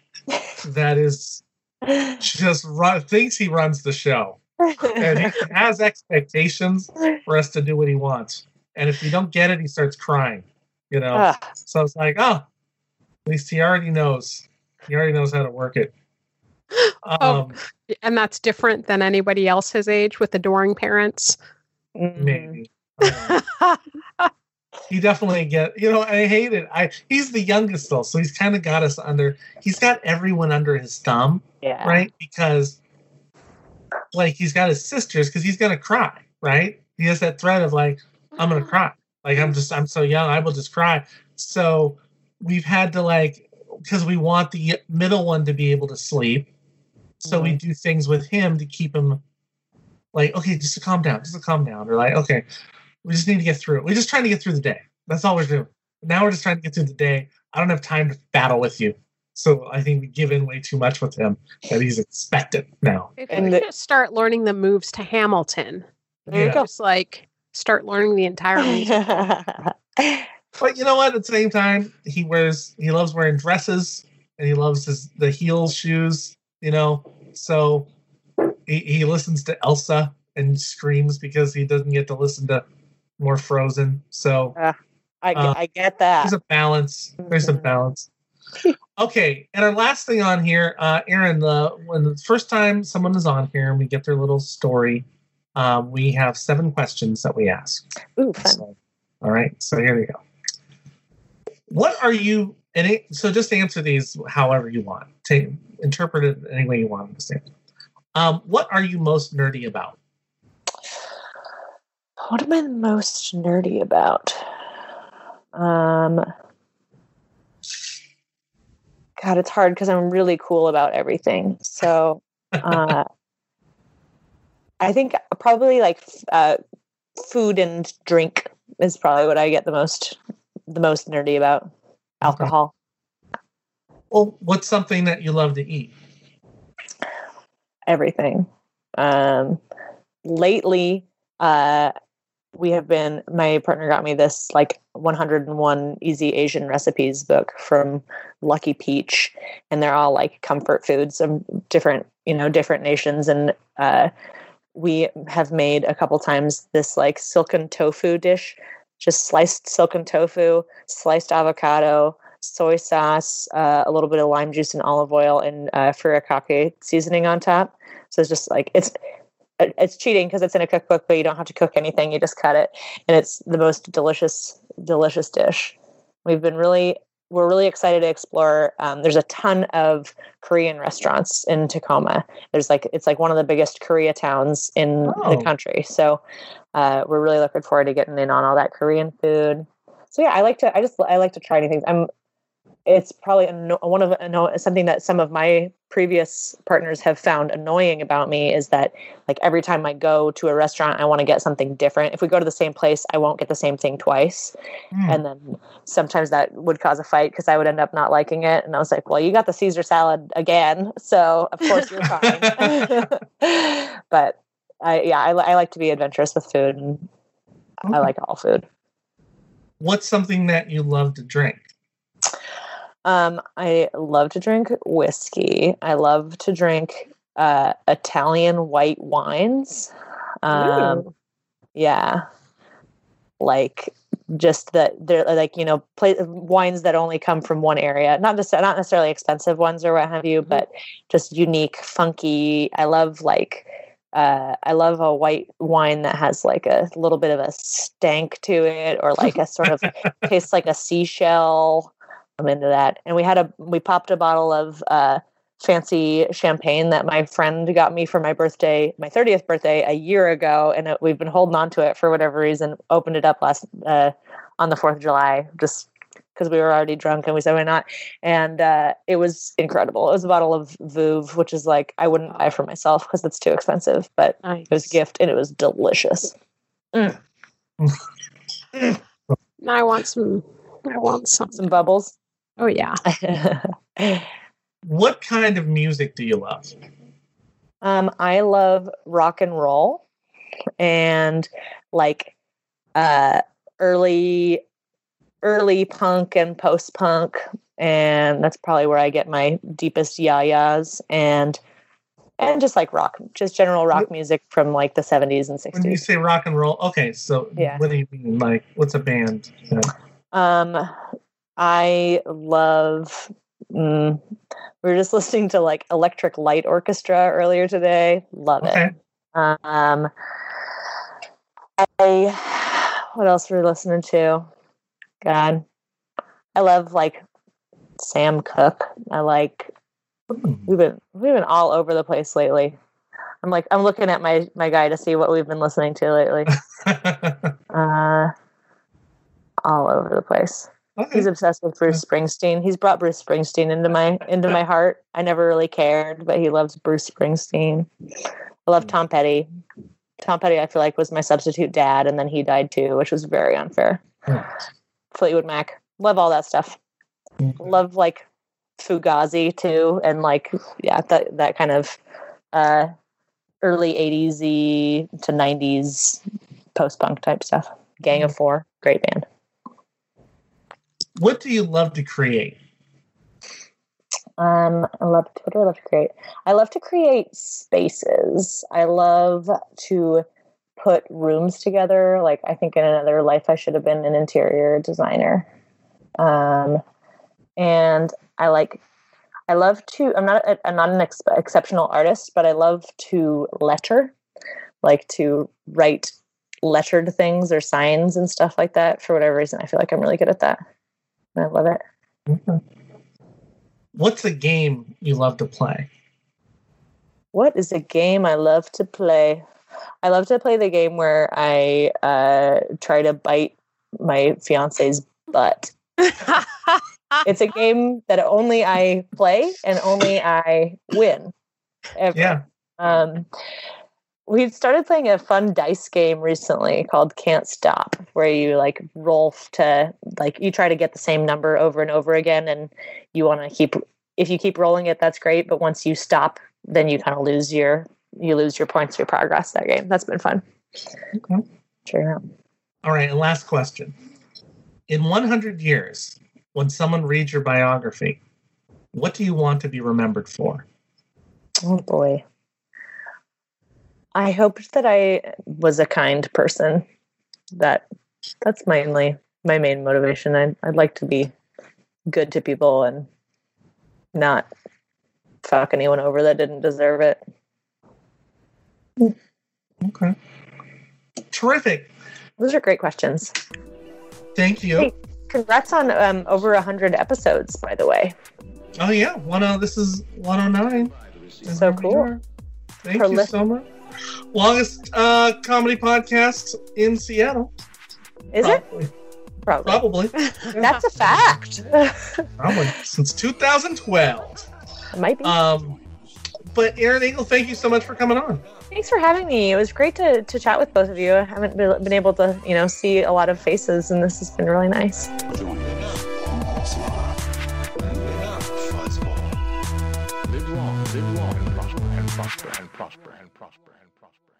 that is just run, thinks he runs the show and he has expectations for us to do what he wants, and if we don't get it, he starts crying. You know, Ugh. so it's like, oh, at least he already knows. He already knows how to work it. Um, Oh. And that's different than anybody else his age with adoring parents. Mhm. maybe. I don't know. He definitely get, you know, I hate it. I he's the youngest though, so he's kind of got us under. He's got everyone under his thumb, Yeah. right? Because like he's got his sisters, because he's gonna cry, right? He has that threat of like, I'm gonna cry. Like I'm just, I'm so young, I will just cry. So we've had to like, because we want the middle one to be able to sleep. So we do things with him to keep him like, okay, just to calm down, just to calm down. Or like, okay, we just need to get through it. We're just trying to get through the day. That's all we're doing. Now we're just trying to get through the day. I don't have time to battle with you. So I think we give in way too much with him that he's expected now. If And you the- just start learning the moves to Hamilton, There you Yeah. go. just like start learning the entire music. But you know what? At the same time, he wears, he loves wearing dresses and he loves his the heel shoes, you know. So he, he listens to Elsa and screams because he doesn't get to listen to more Frozen. So I, Uh, I get that. there's a balance. There's a Mhm. balance. Okay, and our last thing on here, uh, Aaron, the when the first time someone is on here and we get their little story, um, we have seven questions that we ask. Ooh, fun. So, all right, so here we go. What are you? And it, so just answer these however you want. Take interpret it any way you want to understand. Um, what are you most nerdy about? What am I the most nerdy about? Um, God, it's hard because I'm really cool about everything. So uh, I think probably like uh, food and drink is probably what I get the most the most nerdy about. Alcohol. Well, what's something that you love to eat? Everything. Um, lately, uh, we have been, my partner got me this like one hundred and one Easy Asian Recipes book from Lucky Peach. And they're all like comfort foods of different, you know, different nations. And uh, we have made a couple times this like silken tofu dish, just sliced silken tofu, sliced avocado, soy sauce, uh, a little bit of lime juice and olive oil, and uh, furikake seasoning on top. So it's just like, it's it's cheating because it's in a cookbook, but you don't have to cook anything. You just cut it. And it's the most delicious, delicious dish. We've been really, we're really excited to explore. Um, there's a ton of Korean restaurants in Tacoma. There's like, it's like one of the biggest Korea towns in Oh. the country. So uh, we're really looking forward to getting in on all that Korean food. So yeah, I like to, I just, I like to try new things. I'm, it's probably anno- one of anno- something that some of my previous partners have found annoying about me is that like every time I go to a restaurant, I want to get something different. If we go to the same place, I won't get the same thing twice. Mm. And then sometimes that would cause a fight because I would end up not liking it. And I was like, well, you got the Caesar salad again. So of course you're fine. But I, yeah, I, li- I like to be adventurous with food, and Okay. I like all food. What's something that you love to drink? Um, I love to drink whiskey. I love to drink uh, Italian white wines. Um, Ooh. yeah, like just that they're like, you know, play, wines that only come from one area. Not just not necessarily expensive ones or what have you, but just unique, funky. I love like. Uh, I love a white wine that has like a little bit of a stank to it, or like a sort of tastes like a seashell. I'm into that. And we had a we popped a bottle of uh, fancy champagne that my friend got me for my birthday, my thirtieth birthday a year ago, and it, we've been holding on to it for whatever reason. Opened it up last uh, on the fourth of July, just because we were already drunk, and we said why not. And uh, it was incredible. It was a bottle of Veuve, which is like I wouldn't buy for myself because it's too expensive, but Nice. it was a gift, and it was delicious. Now I want some. I want some. Some bubbles. Oh yeah. What kind of music do you love? um, I love rock and roll and like uh, early, early punk and post punk, and that's probably where I get my deepest yayas, and and just like rock, just general rock music from like the seventies and When you sixties. say rock and roll, okay, so Yeah. what do you mean? Like, what's a band? Uh, Um, I love. Mm, we were just listening to like Electric Light Orchestra earlier today. Love okay. it. Um, I. What else were we listening to? God, I love like Sam Cooke. I like. We've been we've been all over the place lately. I'm like I'm looking at my my guy to see what we've been listening to lately. Uh, all over the place. Okay. He's obsessed with Bruce Springsteen. He's brought Bruce Springsteen into my into my heart. I never really cared, but he loves Bruce Springsteen. I love Tom Petty. Tom Petty, I feel like, was my substitute dad, and then he died too, which was very unfair. Fleetwood Mac. Love all that stuff. Love like Fugazi too, and like yeah, that that kind of uh, early eighties to nineties post punk type stuff. Gang of Four, great band. What do you love to create? Um, I love what do I love to create? I love to create spaces. I love to put rooms together. Like I think in another life I should have been an interior designer. Um, and I like I love to. I'm not. I'm not an ex- exceptional artist, but I love to letter, like to write lettered things or signs and stuff like that. For whatever reason, I feel like I'm really good at that. I love it. Mhm. What's a game you love to play? What is a game I love to play? I love to play the game where I uh, try to bite my fiance's butt. It's a game that only I play and only I win. Ever. Yeah. Um, we started playing a fun dice game recently called Can't Stop, where you like roll to like you try to get the same number over and over again, and you want to keep. If you keep rolling it, that's great. But once you stop, then you kind of lose your you lose your points, your progress. That game that's been fun. Okay. Check it out. All right, and last question. In one hundred years, when someone reads your biography, what do you want to be remembered for? Oh boy. I hoped that I was a kind person. That that's mainly my main motivation. I'd, I'd like to be good to people and not fuck anyone over that didn't deserve it. Okay. Terrific. Those are great questions. Thank you. Hey, congrats on um, over one hundred episodes, by the way. Oh, yeah. One, uh, this is one oh nine. So cool. Thank For you list- so much. Longest uh, comedy podcast in Seattle. Is Probably. it? Probably. Probably. Yeah, That's a fact. probably. Since two thousand twelve. It might be. Um, but Erin Eagle, thank you so much for coming on. Thanks for having me. It was great to, to chat with both of you. I haven't been been able to, you know, see a lot of faces, and this has been really nice. Join us. Impressive. Live long, live long, and prosper, and prosper, and prosper, and prosper, and prosper.